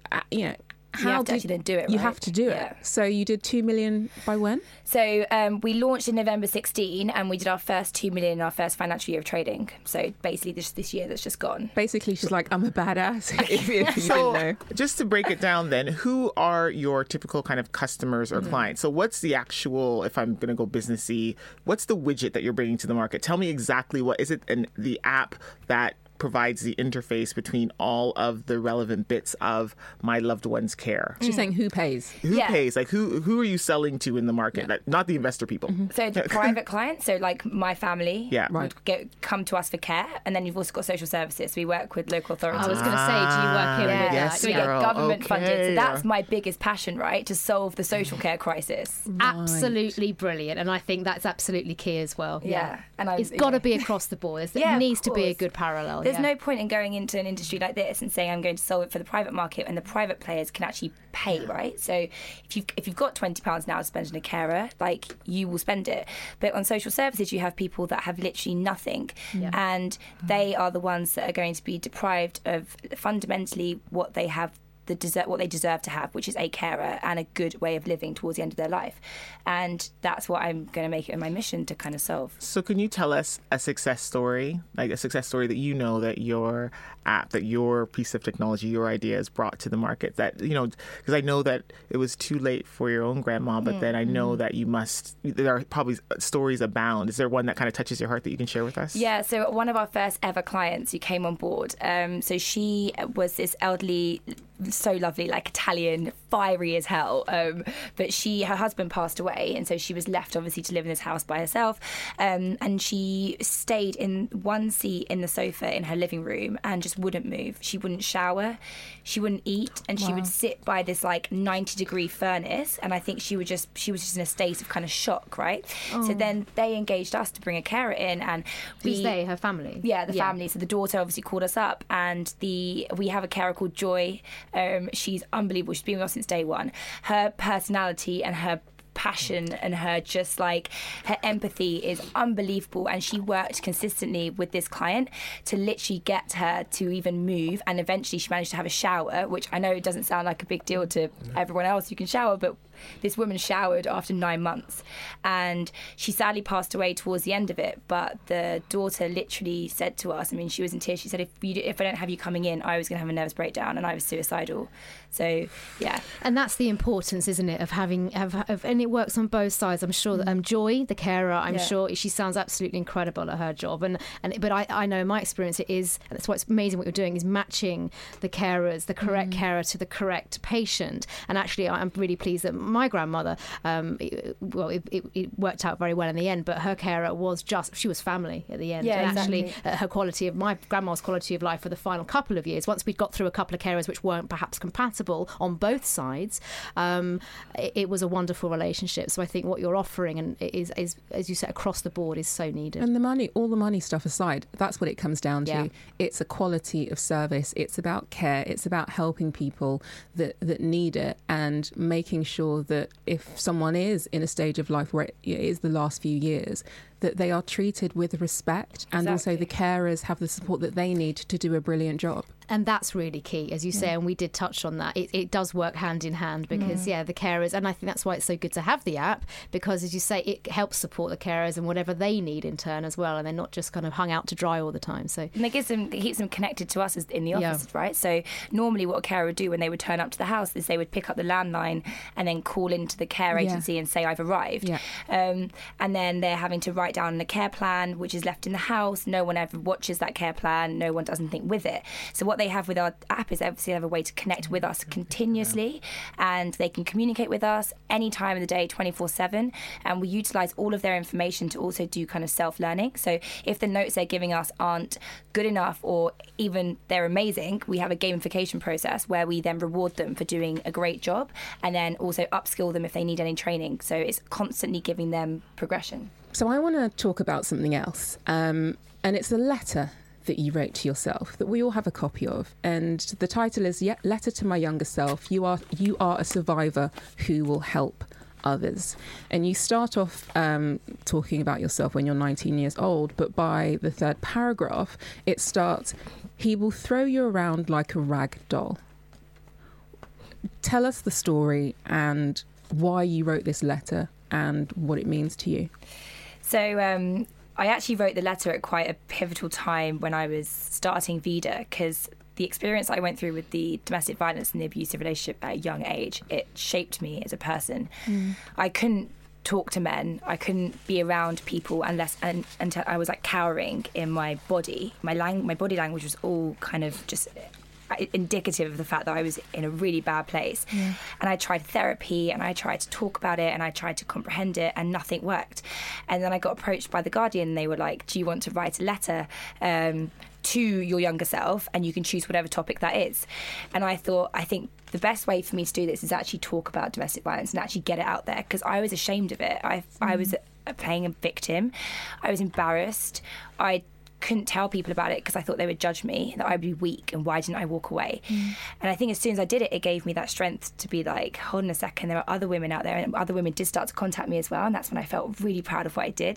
you have to actually then do it, right? You have to do it. So you did 2 million by when? So we launched in November 16 and we did our first 2 million in our first financial year of trading. So basically this year that's just gone. Basically, she's like, I'm a badass. if you didn't know. Just to break it down then, who are your typical kind of customers or clients? So what's the actual, if I'm going to go businessy, what's the widget that you're bringing to the market? Tell me exactly what is it, and the app that provides the interface between all of the relevant bits of my loved one's care. She's saying who pays? Who pays? Like who are you selling to in the market? Like, not the investor people. So the private clients, so like my family would come to us for care, and then you've also got social services. We work with local authorities. I was going to say, do you work here with yes, so we get government funded. So that's my biggest passion, right? To solve the social care crisis. Right. Absolutely brilliant, and I think that's absolutely key as well. Yeah. And it's got to be across the board. There needs to be a good parallel. There's no point in going into an industry like this and saying I'm going to solve it for the private market when the private players can actually pay, right? So if you've got £20 now to spend on a carer, like, you will spend it. But on social services, you have people that have literally nothing, and they are the ones that are going to be deprived of fundamentally what they have. What they deserve to have, which is a carer and a good way of living towards the end of their life. And that's what I'm going to make it my mission to kind of solve. So can you tell us a success story, like a success story that that your app, that your piece of technology, your idea has brought to the market, that, because I know that it was too late for your own grandma, but then I know that there are probably stories abound. Is there one that kind of touches your heart that you can share with us? Yeah, so one of our first ever clients who came on board, so she was this elderly, so lovely, like Italian, fiery as hell, but her husband passed away, and so she was left obviously to live in this house by herself, and she stayed in one seat in the sofa in her living room and just wouldn't move. She wouldn't shower, she wouldn't eat, and she would sit by this like 90-degree furnace, and I think she was just in a state of kind of shock, right? So then they engaged us to bring a carer in, and her family? Yeah, the family. So the daughter obviously called us up, and we have a carer called Joy. She's unbelievable. She's been with us since day one. Her personality and her passion and her empathy is unbelievable, and she worked consistently with this client to literally get her to even move, and eventually she managed to have a shower, which I know it doesn't sound like a big deal to everyone else who can shower, but this woman showered after 9 months, and she sadly passed away towards the end of it. But the daughter literally said to us, I mean, she was in tears, she said, if I don't have you coming in, I was going to have a nervous breakdown and I was suicidal. So yeah, and that's the importance, isn't it, of having and it works on both sides. I'm sure that Joy, the carer, I'm sure she sounds absolutely incredible at her job, but I know in my experience it is, and that's what's amazing what you're doing, is matching the carers, the correct carer to the correct patient. And actually I'm really pleased that my grandmother, it worked out very well in the end, but her carer she was family at the end. Yeah, and exactly. Actually my grandma's quality of life for the final couple of years, once we'd got through a couple of carers which weren't perhaps compatible on both sides, it was a wonderful relationship. So I think what you're offering, and is as you said, across the board, is so needed. And all the money stuff aside, that's what it comes down to. It's a quality of service. It's about care. It's about helping people that need it, and making sure that if someone is in a stage of life where it is the last few years, that they are treated with respect, and also the carers have the support that they need to do a brilliant job. And that's really key, as you say, and we did touch on that. It does work hand in hand because, the carers, and I think that's why it's so good to have the app, because, as you say, it helps support the carers and whatever they need in turn as well, and they're not just kind of hung out to dry all the time. So, and it keeps them connected to us in the office, right? So normally what a carer would do when they would turn up to the house is they would pick up the landline and then call into the care agency and say, I've arrived. And then they're having to write down a care plan, which is left in the house. No one ever watches that care plan. No one does anything with it. So what they have with our app is obviously they have a way to connect with us continuously, and they can communicate with us any time of the day, 24/7, and we utilise all of their information to also do kind of self-learning. So if the notes they're giving us aren't good enough, or even they're amazing, we have a gamification process where we then reward them for doing a great job, and then also upskill them if they need any training. So it's constantly giving them progression. So I want to talk about something else, and it's a letter that you wrote to yourself that we all have a copy of, and the title is Letter to My Younger Self. You are a survivor who will help others. And you start off talking about yourself when you're 19 years old, but by the third paragraph it starts, he will throw you around like a rag doll. Tell us the story and why you wrote this letter and what it means to you. So I actually wrote the letter at quite a pivotal time when I was starting Vida, because the experience I went through with the domestic violence and the abusive relationship at a young age, it shaped me as a person. I couldn't talk to men. I couldn't be around people until I was like cowering in my body. My body language was all kind of just indicative of the fact that I was in a really bad place. And I tried therapy and I tried to talk about it and I tried to comprehend it, and nothing worked. And then I got approached by The Guardian, and they were like, do you want to write a letter to your younger self, and you can choose whatever topic that is. And I think the best way for me to do this is actually talk about domestic violence and actually get it out there, because I was ashamed of it. I was playing a victim. I was embarrassed. I couldn't tell people about it because I thought they would judge me, that I'd be weak, and why didn't I walk away? And I think as soon as I did it, it gave me that strength to be like, hold on a second, there are other women out there, and other women did start to contact me as well, and that's when I felt really proud of what I did.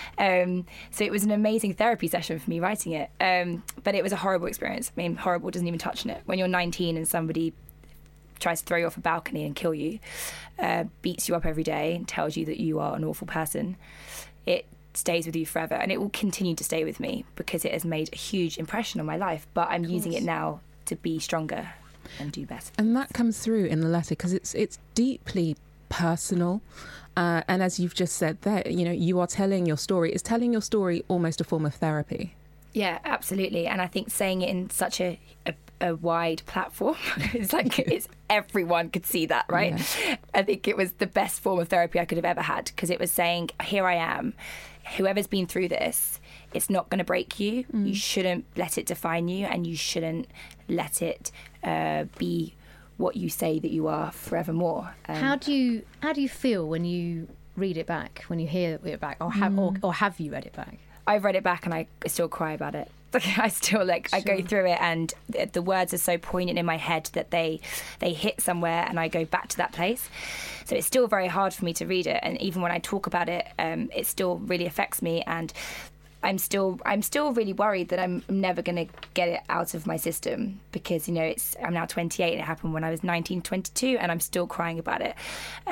So it was an amazing therapy session for me writing it, but it was a horrible experience. I mean, horrible doesn't even touch on it. When you're 19 and somebody tries to throw you off a balcony and kill you, beats you up every day and tells you that you are an awful person, it stays with you forever, and it will continue to stay with me because it has made a huge impression on my life, but I'm using it now to be stronger and do better. And that comes through in the letter because it's deeply personal, and as you've just said there, you are telling your story. Is telling your story almost a form of therapy? Yeah, absolutely. And I think saying it in such a wide platform, it's everyone could see that, right? Yeah. I think it was the best form of therapy I could have ever had, because it was saying, here I am, whoever's been through this, it's not going to break you. You shouldn't let it define you, and you shouldn't let it be what you say that you are forevermore. How do you feel when you read it back, when you hear it back, or have you read it back? I've read it back and I still cry about it. I still I go through it, and the words are so poignant in my head that they hit somewhere, and I go back to that place. So it's still very hard for me to read it, and even when I talk about it, it still really affects me, and I'm still really worried that I'm never going to get it out of my system, because I'm now 28 and it happened when I was 19, 22, and I'm still crying about it.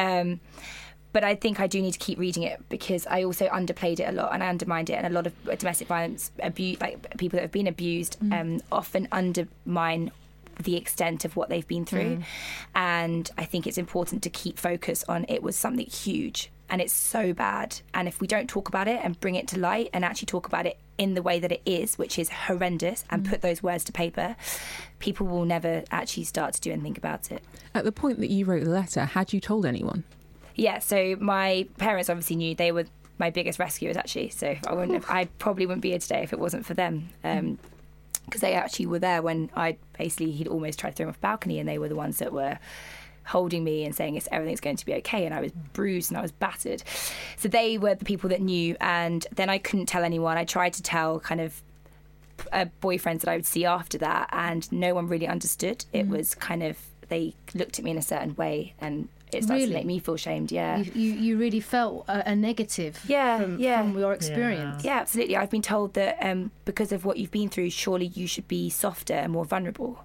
But I think I do need to keep reading it, because I also underplayed it a lot and I undermined it, and a lot of domestic violence abuse, like people that have been abused, often undermine the extent of what they've been through. And I think it's important to keep focus on it was something huge and it's so bad. And if we don't talk about it and bring it to light and actually talk about it in the way that it is, which is horrendous, and put those words to paper, people will never actually start to do anything about it. At the point that you wrote the letter, had you told anyone? Yeah, so my parents obviously knew. They were my biggest rescuers, actually. So I probably wouldn't be here today if it wasn't for them. Because they actually were there when he'd almost tried to throw him off a balcony, and they were the ones that were holding me and saying everything's going to be okay, and I was bruised and I was battered. So they were the people that knew, and then I couldn't tell anyone. I tried to tell kind of boyfriends that I would see after that, and no one really understood. It was kind of, they looked at me in a certain way, and it starts to make me feel shamed. Yeah, you really felt a negative from your experience. Yeah, absolutely. I've been told that because of what you've been through, surely you should be softer and more vulnerable.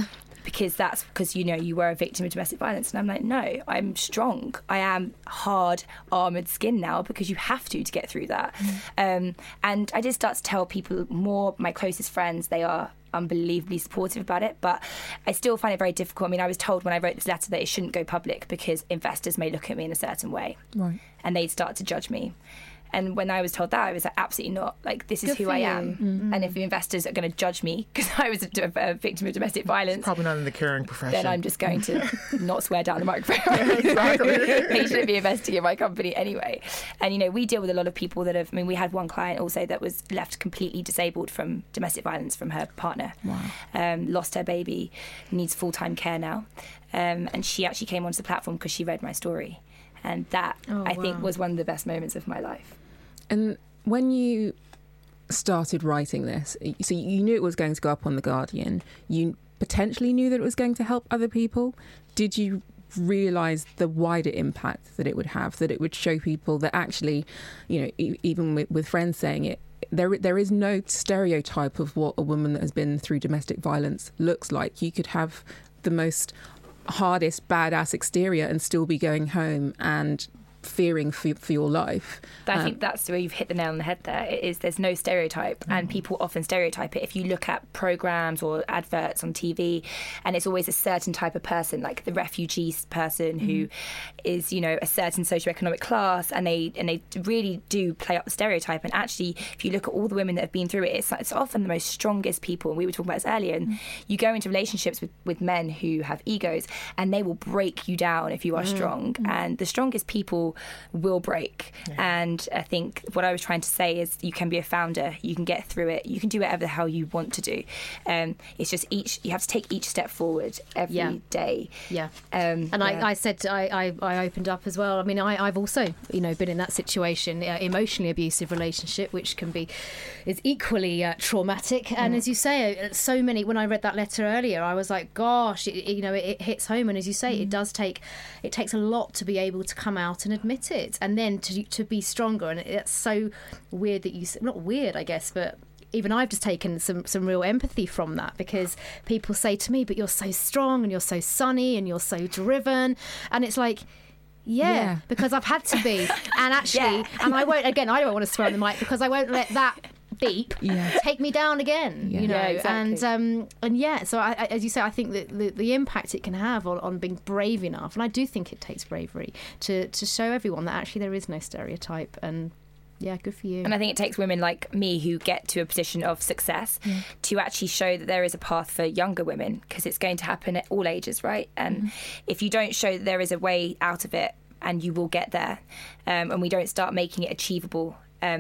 Because you were a victim of domestic violence. And I'm like, no, I'm strong. I am hard armoured skin now, because you have to get through that. And I did start to tell people more, my closest friends, they are unbelievably supportive about it, but I still find it very difficult. I mean, I was told when I wrote this letter that it shouldn't go public because investors may look at me in a certain way, right, and they'd start to judge me. And when I was told that, I was like, absolutely not. Like, this is Good who for I you. am. Mm-hmm. And if the investors are going to judge me because I was a victim of domestic violence, probably not in the caring profession, then I'm just going to not swear down the microphone. Exactly. They shouldn't be investing in my company anyway. And, we deal with a lot of people that have, we had one client also that was left completely disabled from domestic violence from her partner. Wow. Lost her baby, needs full-time care now. And she actually came onto the platform because she read my story. And that, I think, was one of the best moments of my life. And when you started writing this, so you knew it was going to go up on The Guardian, you potentially knew that it was going to help other people. Did you realise the wider impact that it would have, that it would show people that actually, even with friends saying it, there is no stereotype of what a woman that has been through domestic violence looks like? You could have the most hardest, badass exterior and still be going home and fearing for your life. I think that's where you've hit the nail on the head there. There's no stereotype, and people often stereotype it. If you look at programs or adverts on TV, and it's always a certain type of person, like the refugee person who is, a certain socioeconomic class, and they really do play up the stereotype. And actually, if you look at all the women that have been through it, it's often the most strongest people. And we were talking about this earlier. And you go into relationships with men who have egos, and they will break you down if you are strong. And the strongest people will break. And I think what I was trying to say is you can be a founder, you can get through it, you can do whatever the hell you want to do. It's just you have to take each step forward every day. I said I opened up as well. I mean, I've also been in that situation, emotionally abusive relationship, which is equally traumatic. And as you say, so many, when I read that letter earlier, I was like, gosh, it hits home. And as you say, it takes a lot to be able to come out and admit it, and then to be stronger. And it's so weird that not weird, I guess, but even I've just taken some real empathy from that, because people say to me, but you're so strong and you're so sunny and you're so driven, and it's like, yeah. Because I've had to be. And actually, and I don't want to swear on the mic, because I won't let that beep take me down again. Exactly. So I, as you say, I think that the impact it can have on being brave enough, and I do think it takes bravery to show everyone that actually there is no stereotype. And good for you. And I think it takes women like me who get to a position of success to actually show that there is a path for younger women, because it's going to happen at all ages, right? And if you don't show that there is a way out of it, and you will get there, and we don't start making it achievable,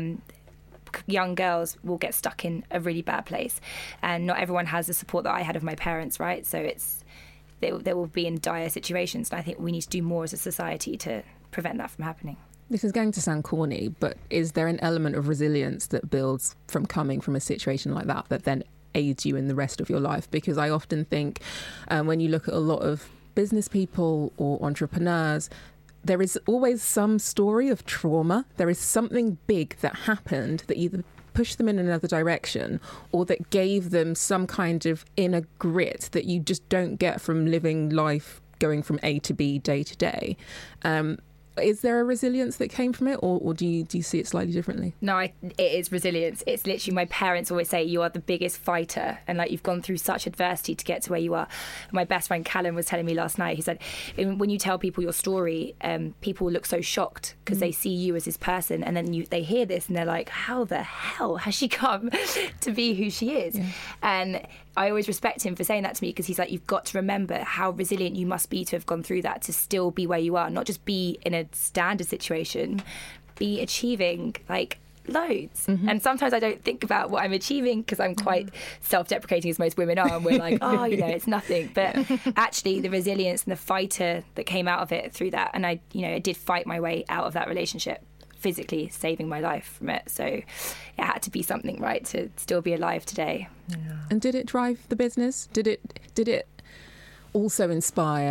young girls will get stuck in a really bad place. And not everyone has the support that I had of my parents, right? So they will be in dire situations, and I think we need to do more as a society to prevent that from happening. This is going to sound corny, but is there an element of resilience that builds from coming from a situation like that then aids you in the rest of your life? Because I often think when you look at a lot of business people or entrepreneurs, there is always some story of trauma. There is something big that happened that either pushed them in another direction or that gave them some kind of inner grit that you just don't get from living life going from A to B, day to day. Is there a resilience that came from it, or do you see it slightly differently? No, it is resilience. It's literally, my parents always say you are the biggest fighter, and you've gone through such adversity to get to where you are. My best friend Callum was telling me last night, he said, when you tell people your story, people look so shocked because they see you as this person, and then they hear this and they're like, how the hell has she come to be who she is? And I always respect him for saying that to me, because he's like, you've got to remember how resilient you must be to have gone through that, to still be where you are, not just be in a standard situation, be achieving loads. And sometimes I don't think about what I'm achieving, because I'm quite self-deprecating, as most women are, and we're like, oh, it's nothing. But actually the resilience and the fighter that came out of it through that, and I did fight my way out of that relationship, physically saving my life from it. So it had to be something, right, to still be alive today. And did it drive the business? Did it also inspire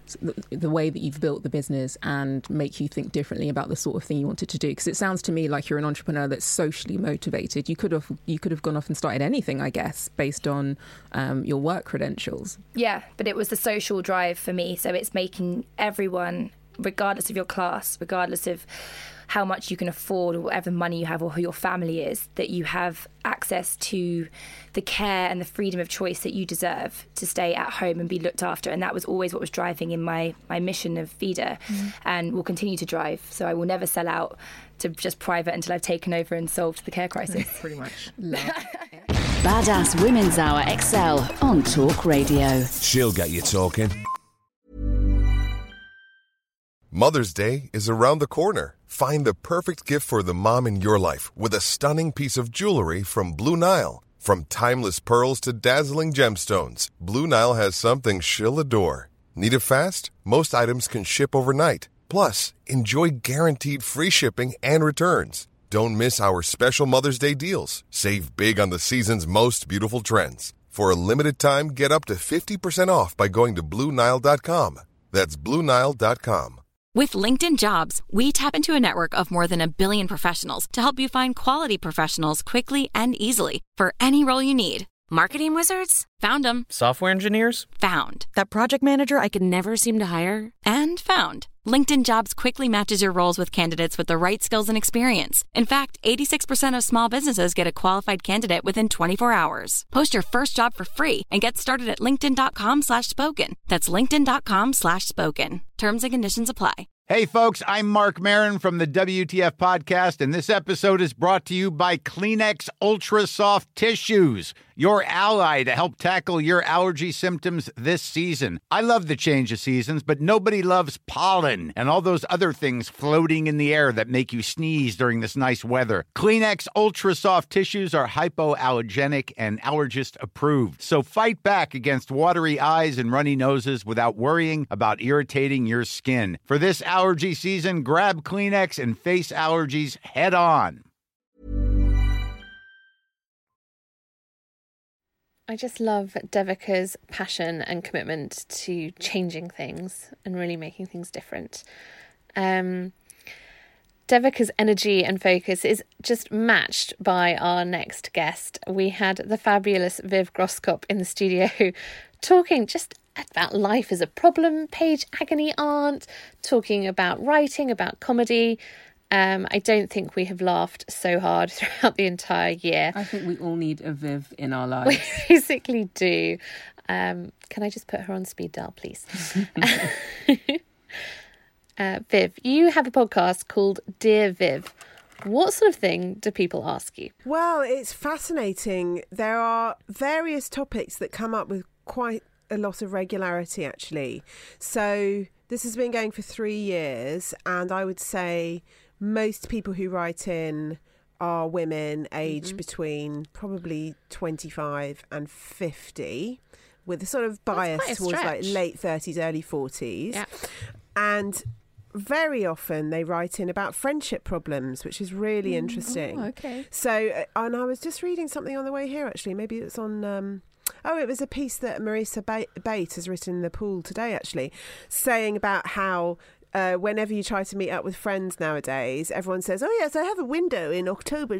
the way that you've built the business and make you think differently about the sort of thing you wanted to do? Because it sounds to me like you're an entrepreneur that's socially motivated. You could have gone off and started anything, I guess, based on your work credentials. Yeah, but it was the social drive for me. So it's making everyone, regardless of your class, regardless of how much you can afford or whatever money you have or who your family is, that you have access to the care and the freedom of choice that you deserve to stay at home and be looked after. And that was always what was driving in my mission of Feeder, and will continue to drive. So I will never sell out to just private until I've taken over and solved the care crisis. Pretty much. Badass Women's Hour XL on Talk Radio. She'll get you talking. Mother's Day is around the corner. Find the perfect gift for the mom in your life with a stunning piece of jewelry from Blue Nile. From timeless pearls to dazzling gemstones, Blue Nile has something she'll adore. Need it fast? Most items can ship overnight. Plus, enjoy guaranteed free shipping and returns. Don't miss our special Mother's Day deals. Save big on the season's most beautiful trends. For a limited time, get up to 50% off by going to BlueNile.com. That's BlueNile.com. With LinkedIn Jobs, we tap into a network of more than 1 billion professionals to help you find quality professionals quickly and easily for any role you need. Marketing wizards? Found them. Software engineers? Found. That project manager I could never seem to hire? And found. LinkedIn Jobs quickly matches your roles with candidates with the right skills and experience. In fact, 86% of small businesses get a qualified candidate within 24 hours. Post your first job for free and get started at linkedin.com/spoken. That's linkedin.com/spoken. Terms and conditions apply. Hey folks, I'm Mark Maron from the WTF Podcast, and this episode is brought to you by Kleenex Ultra Soft Tissues, your ally to help tackle your allergy symptoms this season. I love the change of seasons, but nobody loves pollen and all those other things floating in the air that make you sneeze during this nice weather. Kleenex Ultra Soft Tissues are hypoallergenic and allergist approved, so fight back against watery eyes and runny noses without worrying about irritating your skin. For this allergy season, grab Kleenex and face allergies head on. I just love Devika's passion and commitment to changing things and really making things different. Devika's energy and focus is just matched by our next guest. We had the fabulous Viv Groskop in the studio talking just about life as a problem page agony aunt, talking about writing, about comedy. I don't think we have laughed so hard throughout the entire year. I think we all need a Viv in our lives. We basically do. Can I just put her on speed dial, please? Viv, you have a podcast called Dear Viv. What sort of thing do people ask you? Well, it's fascinating. There are various topics that come up with quite a lot of regularity, actually. So this has been going for 3 years, and I would say most people who write in are women aged between probably 25 and 50, with a sort of bias towards like late 30s, early 40s. Yeah. And very often they write in about friendship problems, which is really interesting. Oh, okay. So, and I was just reading something on the way here, actually. Maybe it's on... it was a piece that Marisa Bate has written in The Pool today, actually, saying about how whenever you try to meet up with friends nowadays, everyone says, oh, yes, I have a window in October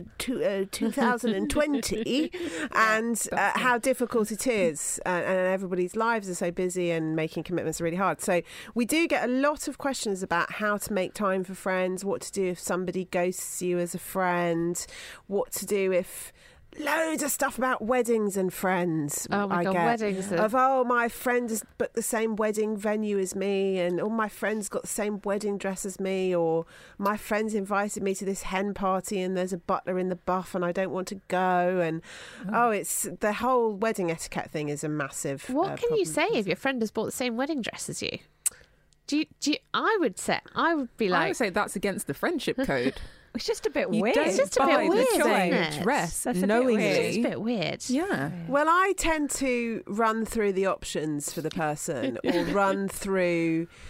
2020, and how difficult it is. And everybody's lives are so busy and making commitments are really hard. So we do get a lot of questions about how to make time for friends, what to do if somebody ghosts you as a friend, what to do if... Loads of stuff about weddings and friends. Oh my God, weddings. My friend has booked the same wedding venue as me, and my friend's got the same wedding dress as me, or my friend's invited me to this hen party and there's a butler in the buff and I don't want to go. And it's the whole wedding etiquette thing is a massive What can you say if your friend has bought the same wedding dress as you? I would say that's against the friendship code. It's just a bit weird. It's just a bit weird, isn't it? Dress That's knowingly. It's a bit weird. Yeah. Well, I tend to run through the options for the person, or run through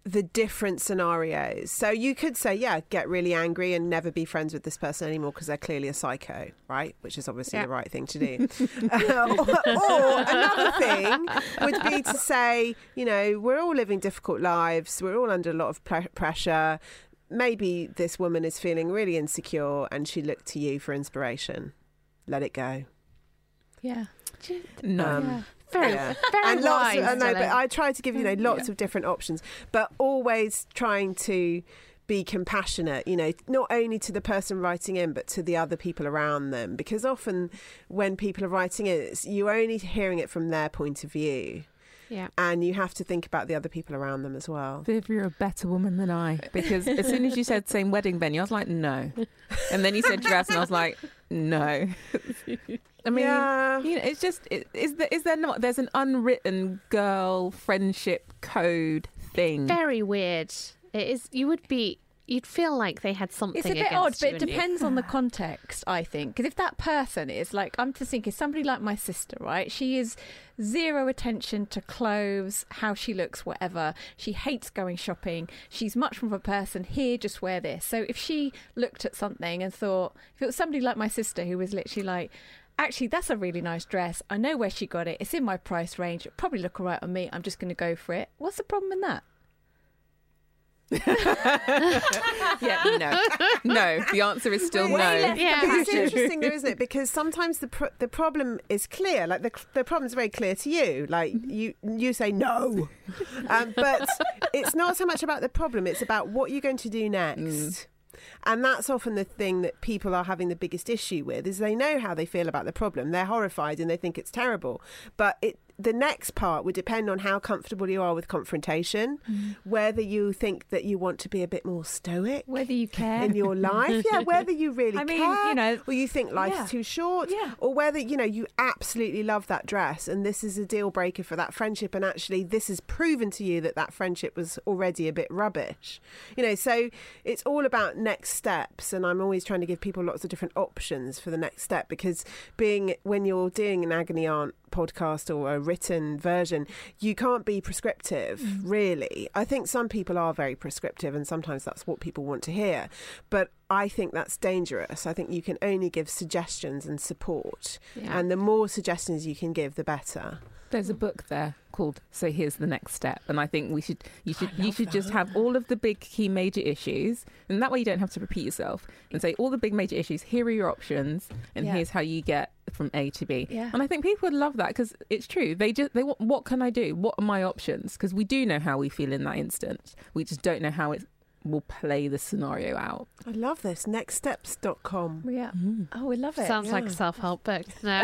the different scenarios. So you could say, yeah, get really angry and never be friends with this person anymore because they're clearly a psycho, right? Which is obviously the right thing to do. Or another thing would be to say, we're all living difficult lives. We're all under a lot of pressure. Maybe this woman is feeling really insecure and she looked to you for inspiration. Let it go. Yeah. No. Very and lots wise, but I try to give lots of different options, but always trying to be compassionate, not only to the person writing in but to the other people around them, because often when people are writing in, you're only hearing it from their point of view. Yeah. And you have to think about the other people around them as well. Viv, you're a better woman than I, because as soon as you said same wedding venue, I was like, no. And then you said dress and I was like, no. I mean, it's just, is there not, there's an unwritten girl friendship code thing. Very weird. It is, you'd feel like they had something against you. It's a bit odd, but it depends on the context, I think. Because if that person is like, I'm just thinking, somebody like my sister, right? She is zero attention to clothes, how she looks, whatever. She hates going shopping. She's much more of a person, here, just wear this. So if she looked at something and thought, if it was somebody like my sister who was literally like, actually, that's a really nice dress. I know where she got it. It's in my price range. It'll probably look all right on me. I'm just going to go for it. What's the problem in that? No, the answer is still no. It's interesting though, isn't it? Because sometimes the problem is clear, like the problem is very clear to you, like you say no, but it's not so much about the problem, it's about what you're going to do next. And that's often the thing that people are having the biggest issue with, is they know how they feel about the problem, they're horrified and they think it's terrible, but the next part would depend on how comfortable you are with confrontation, whether you think that you want to be a bit more stoic, whether you care in your life, whether you really care, or you think life's too short, or whether you absolutely love that dress and this is a deal breaker for that friendship, and actually this has proven to you that friendship was already a bit rubbish. So it's all about next steps, and I'm always trying to give people lots of different options for the next step, because when you're doing an Agony Aunt podcast or a written version, you can't be prescriptive, really. I think some people are very prescriptive and sometimes that's what people want to hear, but I think that's dangerous. I think you can only give suggestions and support, and the more suggestions you can give, the better. There's a book there called So Here's the Next Step, and I think you should just have all of the big key major issues, and that way you don't have to repeat yourself, and say all the big major issues, here are your options, and here's how you get from A to B. And I think people would love that, because it's true. They want, what can I do? What are my options? Because we do know how we feel in that instant. We just don't know how it will play the scenario out. I love this. Nextsteps.com. Yeah. Oh, we love it. Sounds like a self-help book. No.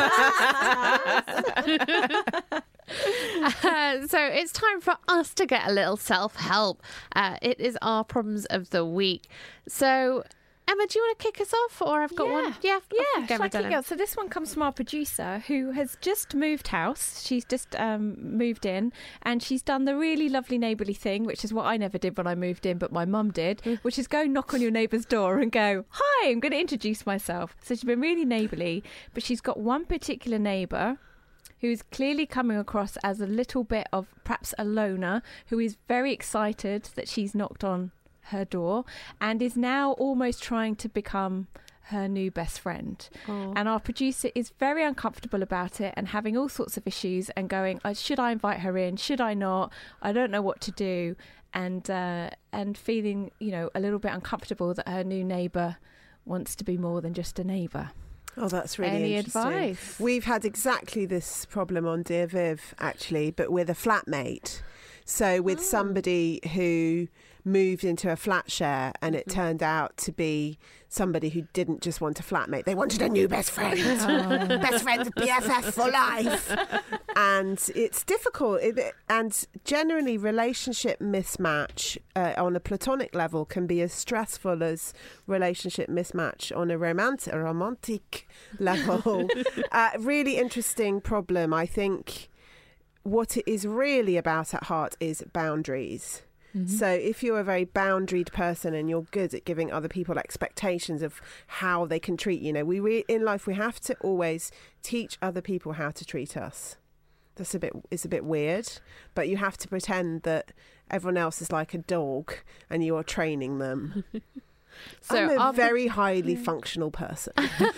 So it's time for us to get a little self-help. It is our problems of the week. So Emma, do you want to kick us off, or I've got one? Yeah. Shall I kick it off? So this one comes from our producer, who has just moved house. She's just moved in, and she's done the really lovely neighbourly thing, which is what I never did when I moved in, but my mum did, which is go knock on your neighbour's door and go, hi, I'm going to introduce myself. So she's been really neighbourly, but she's got one particular neighbour who's clearly coming across as a little bit of perhaps a loner, who is very excited that she's knocked on her door and is now almost trying to become her new best friend. And our producer is very uncomfortable about it and having all sorts of issues and going, should I invite her in, should I not, I don't know what to do, and feeling a little bit uncomfortable that her new neighbour wants to be more than just a neighbour. Oh, that's really interesting. Any advice? We've had exactly this problem on Dear Viv, actually, but with a flatmate. So with somebody who moved into a flat share, and it turned out to be somebody who didn't just want a flatmate, they wanted a new best friend. Best friend, BFF for life. And it's difficult. And generally relationship mismatch on a platonic level can be as stressful as relationship mismatch on a romantic level. Really interesting problem. I think what it is really about at heart is boundaries. So if you're a very boundaried person and you're good at giving other people expectations of how they can treat you, in life we have to always teach other people how to treat us. it's a bit weird. But you have to pretend that everyone else is like a dog and you are training them. So I'm a very highly functional person.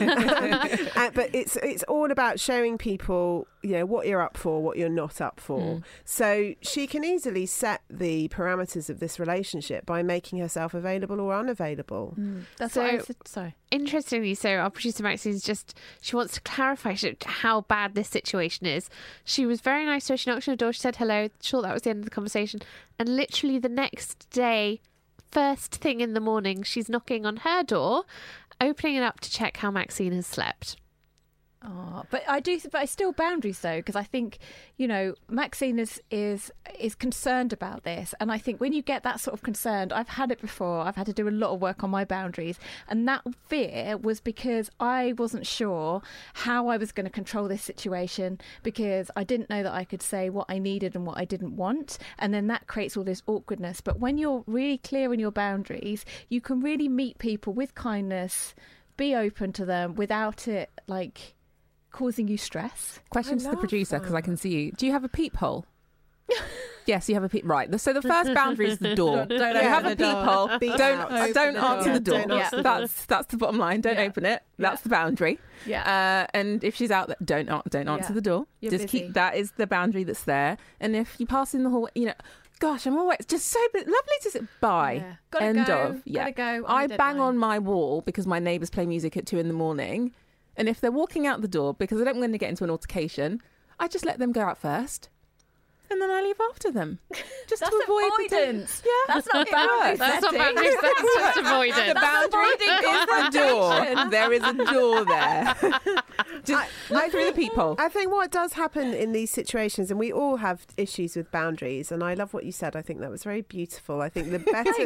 But it's all about showing people, what you're up for, what you're not up for. So she can easily set the parameters of this relationship by making herself available or unavailable. That's what I said. Sorry. Interestingly, so our producer Maxine's she wants to clarify how bad this situation is. She was very nice to her. She knocked on the door. She said hello. Sure, that was the end of the conversation. And literally the next day, first thing in the morning, she's knocking on her door, opening it up to check how Maxine has slept. Oh, but it's still boundaries though, because I think, Maxine is concerned about this. And I think when you get that sort of concerned, I've had it before, I've had to do a lot of work on my boundaries. And that fear was because I wasn't sure how I was going to control this situation, because I didn't know that I could say what I needed and what I didn't want. And then that creates all this awkwardness. But when you're really clear in your boundaries, you can really meet people with kindness, be open to them without it causing you stress. Question to the producer, because I can see you. Do you have a peephole? Yes, you have a peep. Right. So the first boundary is the door. You have a peephole. Don't answer the door. That's the bottom line. Don't open it. That's the boundary. Yeah. And if she's out there, don't answer the door. Just keep that is the boundary that's there. And if you pass in the hallway, gosh, I'm always just so lovely to sit by. Yeah. Gotta go. I bang on my wall because my neighbours play music at 2 a.m. And if they're walking out the door, because I don't want to get into an altercation, I just let them go out first. And then I leave after them. Just that's to avoid avoidance. That's not boundaries. That's not boundaries. That's just avoidance. The boundary is the door. There is a door there. Just look through the peephole. I think what does happen in these situations, and we all have issues with boundaries, and I love what you said. I think that was very beautiful. I think the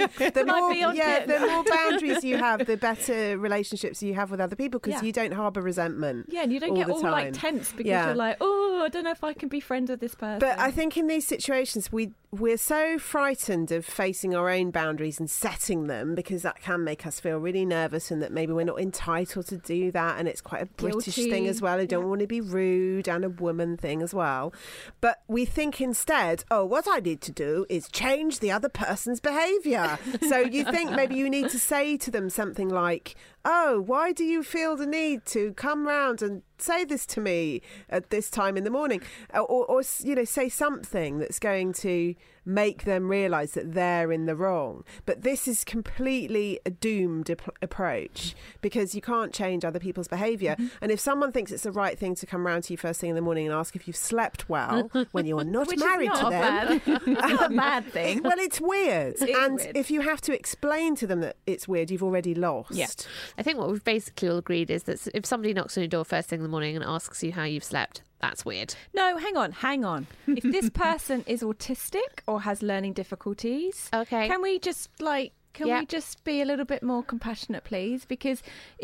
more boundaries you have, the better relationships you have with other people, because you don't harbour resentment. Yeah, and you don't get all tense because you're like, oh, I don't know if I can be friends with this person. But I think in these situations, we're so frightened of facing our own boundaries and setting them, because that can make us feel really nervous, and that maybe we're not entitled to do that, and it's quite a British thing as well. I don't want to be rude, and a woman thing as well. But we think instead, what I need to do is change the other person's behaviour. So you think maybe you need to say to them something like, why do you feel the need to come round and say this to me at this time in the morning? Or say something that's going to make them realise that they're in the wrong. But this is completely a doomed approach, because you can't change other people's behaviour. Mm-hmm. And if someone thinks it's the right thing to come round to you first thing in the morning and ask if you've slept well when you're not married to them, it's a bad thing. Well, it's weird. Weird. If you have to explain to them that it's weird, you've already lost. Yeah. I think what we've basically all agreed is that if somebody knocks on your door first thing in the morning and asks you how you've slept, that's weird. No, hang on. If this person is autistic or has learning difficulties, can we just we just be a little bit more compassionate, please? Because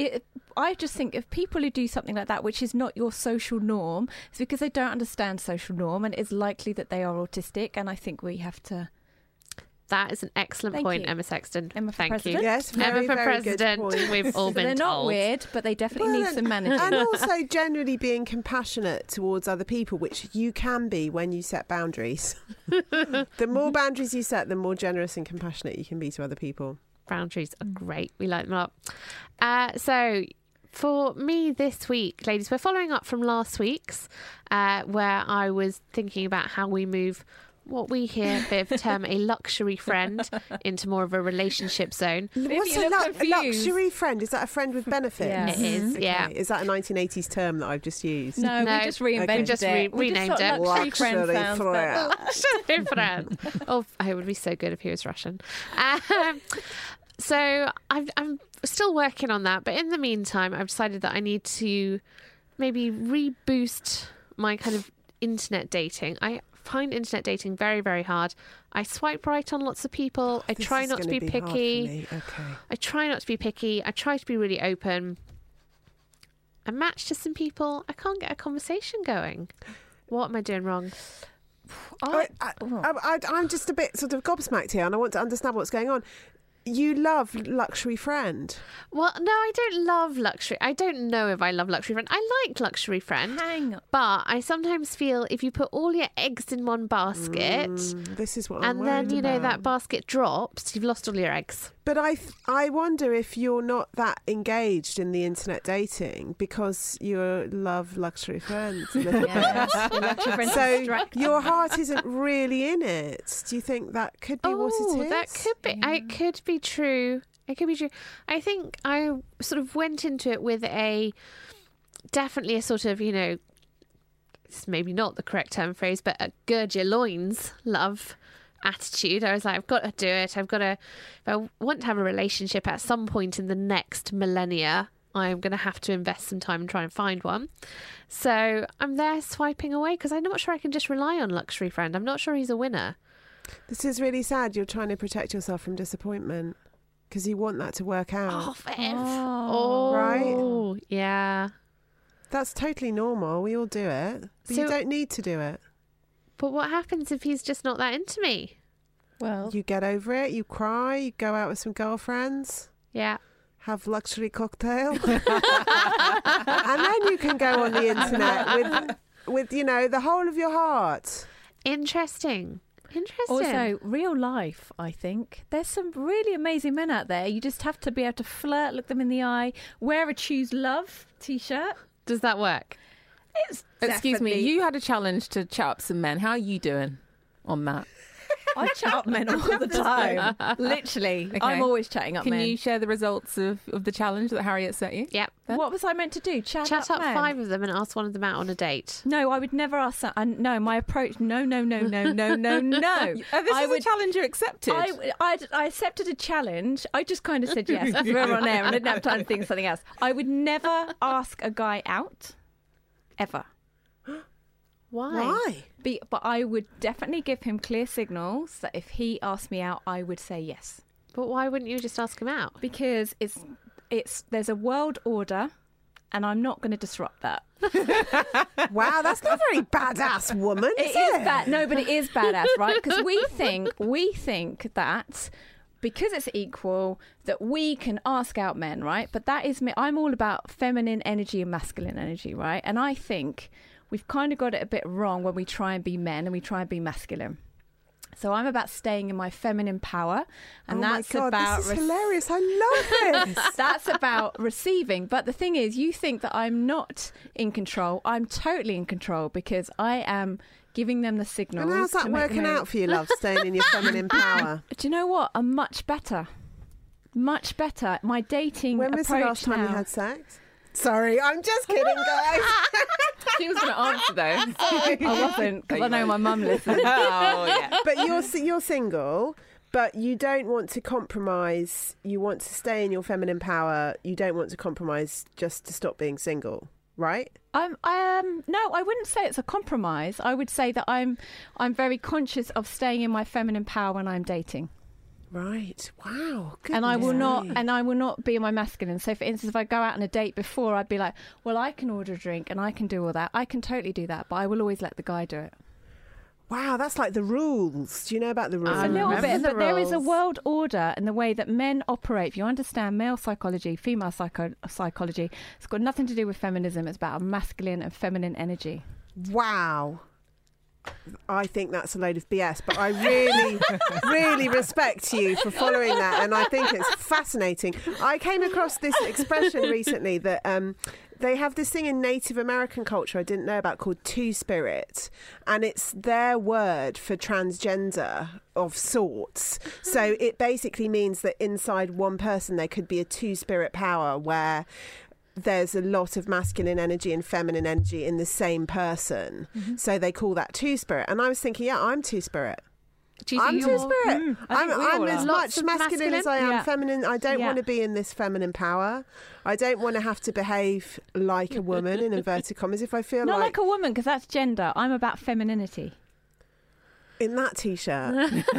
I just think if people who do something like that, which is not your social norm, it's because they don't understand social norm, and it's likely that they are autistic. And I think we have to. That is an excellent point, Emma Sexton. Emma for Thank president. you. Yes, very, Emma for very president. Good point. We've all been they're told. Not weird, but they definitely need some managing. And also generally being compassionate towards other people, which you can be when you set boundaries. The more boundaries you set, the more generous and compassionate you can be to other people. Boundaries are great. We like them a lot. So for me this week, ladies, we're following up from last week's where I was thinking about how we move what we here term a luxury friend into more of a relationship zone. What's a luxury friend? Is that a friend with benefits? Yeah. It is, yeah. Is that a 1980s term that I've just used? No, we just reinvented it. Renamed it. Luxury friend. Luxury friend. Oh, it would be so good if he was Russian. So I'm still working on that, but in the meantime, I've decided that I need to maybe reboost my kind of internet dating. I find internet dating very, very hard. I swipe right on lots of people. I try not to be picky. I try not to be picky. I try to be really open. I match to some people. I can't get a conversation going. What am I doing wrong? I'm just a bit sort of gobsmacked here, and I want to understand what's going on. You love Luxury Friend. Well, no, I don't love Luxury. I don't know if I love Luxury Friend. I like Luxury Friend. Hang on. But I sometimes feel if you put all your eggs in one basket, this is what I'm and then, worried you know, about. that basket drops, you've lost all your eggs. But I wonder if you're not that engaged in the internet dating because you love Luxury Friends. Luxury Friends So distract your them. heart isn't really in it. Do you think that could be what it is? That could be. It could be true. It could be true. I think I sort of went into it with definitely a sort of, you know, it's maybe not the correct term phrase, but a gird your loins love attitude. I was like, I've got to do it. If I want to have a relationship at some point in the next millennia, I'm going to have to invest some time and try and find one. So I'm there swiping away because I'm not sure I can just rely on Luxury Friend. I'm not sure he's a winner. This is really sad. You're trying to protect yourself from disappointment because you want that to work out. Oh, Viv. Oh, right? Yeah. That's totally normal. We all do it. But you don't need to do it. But what happens if he's just not that into me? Well, you get over it, you cry, you go out with some girlfriends. Yeah. Have luxury cocktail. And then you can go on the internet with, you know, the whole of your heart. Interesting. Also, real life, I think. There's some really amazing men out there. You just have to be able to flirt, look them in the eye, wear a Choose Love t-shirt. Does that work? Excuse me, you had a challenge to chat up some men. How are you doing on that? I chat up men all the time. Literally. Okay. I'm always chatting up men. Can you share the results of the challenge that Harriet set you? Yep. What was I meant to do? Chat up men? 5 of them and ask one of them out on a date. No, I would never ask that. No, my approach, no. This is a challenge you accepted. I accepted a challenge. I just kind of said yes because we were on air and I didn't have time to think of something else. I would never ask a guy out, ever. Why? But I would definitely give him clear signals that if he asked me out, I would say yes. But why wouldn't you just ask him out? Because there's a world order, and I'm not going to disrupt that. Wow, that's not very badass, woman. Is it? No, but it is badass, right? Because we think that. Because it's equal, that we can ask out men, right? But that is me. I'm all about feminine energy and masculine energy, right? And I think we've kind of got it a bit wrong when we try and be men and we try and be masculine. So I'm about staying in my feminine power, and that's about this is hilarious. I love this. That's about receiving. But the thing is, you think that I'm not in control. I'm totally in control because I am giving them the signals. And how's that working out for you, love? Staying in your feminine power. Do you know what? I'm much better. Much better. My dating When was the last time you had sex? Sorry, I'm just kidding, guys. She was going to answer though. I wasn't, because I know my mum listens. Oh, yeah. But you're single, but you don't want to compromise. You want to stay in your feminine power. You don't want to compromise just to stop being single, right? No, I wouldn't say it's a compromise. I would say that I'm very conscious of staying in my feminine power when I'm dating. Right. Wow. And I will not be in my masculine. So, for instance, if I go out on a date before, I'd be like, well, I can order a drink and I can do all that. I can totally do that, but I will always let the guy do it. Wow, that's like the rules. Do you know about the rules? A little bit, but there is a world order in the way that men operate. If you understand male psychology, female psychology, it's got nothing to do with feminism. It's about a masculine and feminine energy. Wow. I think that's a load of BS, but I really, really respect you for following that, and I think it's fascinating. I came across this expression recently that they have this thing in Native American culture I didn't know about called two-spirit, and it's their word for transgender of sorts. So it basically means that inside one person there could be a two-spirit power where there's a lot of masculine energy and feminine energy in the same person. Mm-hmm. So they call that two-spirit. And I was thinking, yeah, I'm two-spirit. I'm two-spirit. I'm as much masculine as I am feminine. I don't want to be in this feminine power. I don't want to have to behave like a woman, in inverted commas, if I feel Not like a woman, because that's gender. I'm about femininity. In that t-shirt.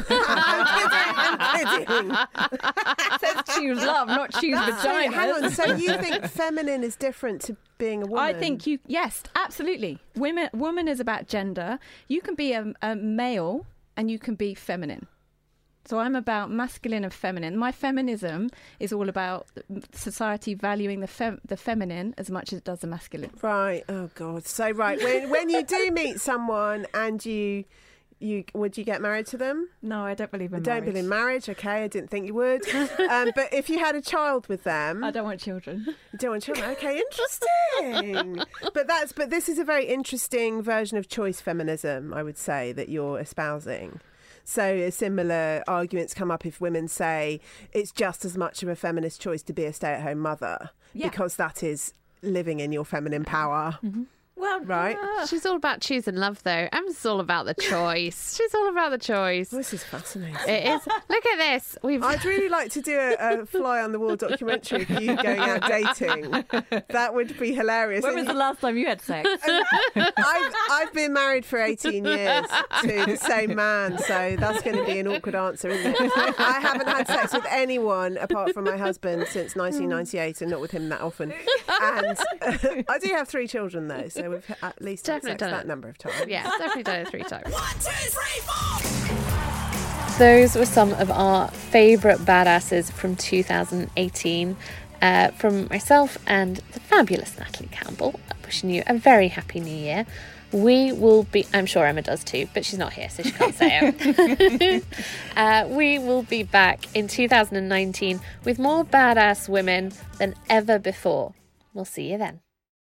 I'm kidding. It says choose love, not choose vagina. Hang on, so you think feminine is different to being a woman? I think yes, absolutely. Woman is about gender. You can be a male and you can be feminine. So I'm about masculine and feminine. My feminism is all about society valuing the feminine as much as it does the masculine. Right. Oh God. So right, when you do meet someone and you would you get married to them? No, I don't believe in marriage. Don't believe in marriage. Okay, I didn't think you would. But if you had a child with them, I don't want children. You don't want children. Okay, interesting. but this is a very interesting version of choice feminism, I would say, that you're espousing. So similar arguments come up if women say it's just as much of a feminist choice to be a stay-at-home mother because that is living in your feminine power. Mm-hmm. Well, right. She's all about choosing love, though. Emma's all about the choice. She's all about the choice. This is fascinating. It is. Look at this. I'd really like to do a fly-on-the-wall documentary of you going out dating. That would be hilarious. When was the last time you had sex? I've been married for 18 years to the same man, so that's going to be an awkward answer, isn't it? I haven't had sex with anyone apart from my husband since 1998, and not with him that often. And I do have 3 children, though, so we've at least had sex that number of times. Yeah, definitely done it 3 times. 1, 2, 3, 4. Those were some of our favourite badasses from 2018. From myself and the fabulous Natalie Campbell, wishing you a very happy new year. We will be, I'm sure Emma does too, but she's not here, so she can't say it. We will be back in 2019 with more badass women than ever before. We'll see you then.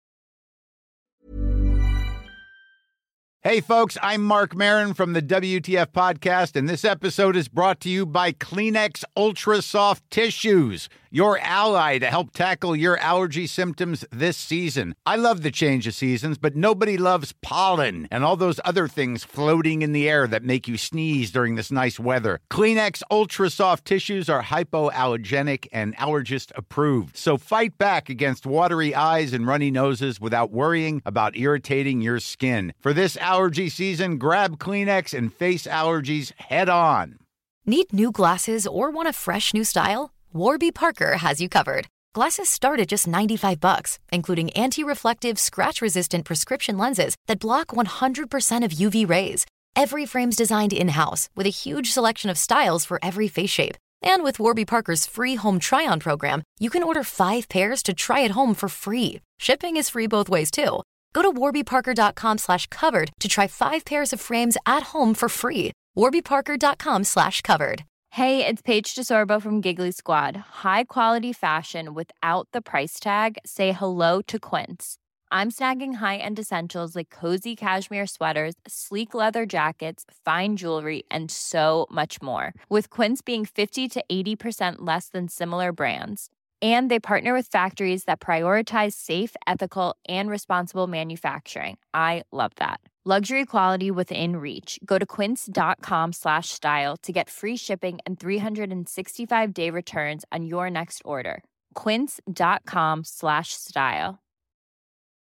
Hey, folks, I'm Mark Maron from the WTF Podcast, and this episode is brought to you by Kleenex Ultra Soft Tissues, your ally to help tackle your allergy symptoms this season. I love the change of seasons, but nobody loves pollen and all those other things floating in the air that make you sneeze during this nice weather. Kleenex Ultra Soft Tissues are hypoallergenic and allergist approved, so fight back against watery eyes and runny noses without worrying about irritating your skin. For this allergy season, grab Kleenex and face allergies head on. Need new glasses or want a fresh new style? Warby Parker has you covered. Glasses start at just $95, including anti-reflective, scratch-resistant prescription lenses that block 100% of UV rays. Every frame's designed in-house with a huge selection of styles for every face shape. And with Warby Parker's free home try-on program, you can order 5 pairs to try at home for free. Shipping is free both ways, too. Go to warbyparker.com/covered to try 5 pairs of frames at home for free. warbyparker.com/covered. Hey, it's Paige DeSorbo from Giggly Squad. High quality fashion without the price tag. Say hello to Quince. I'm snagging high-end essentials like cozy cashmere sweaters, sleek leather jackets, fine jewelry, and so much more. With Quince being 50 to 80% less than similar brands. And they partner with factories that prioritize safe, ethical, and responsible manufacturing. I love that. Luxury quality within reach. Go to quince.com/style to get free shipping and 365-day returns on your next order. Quince.com/style.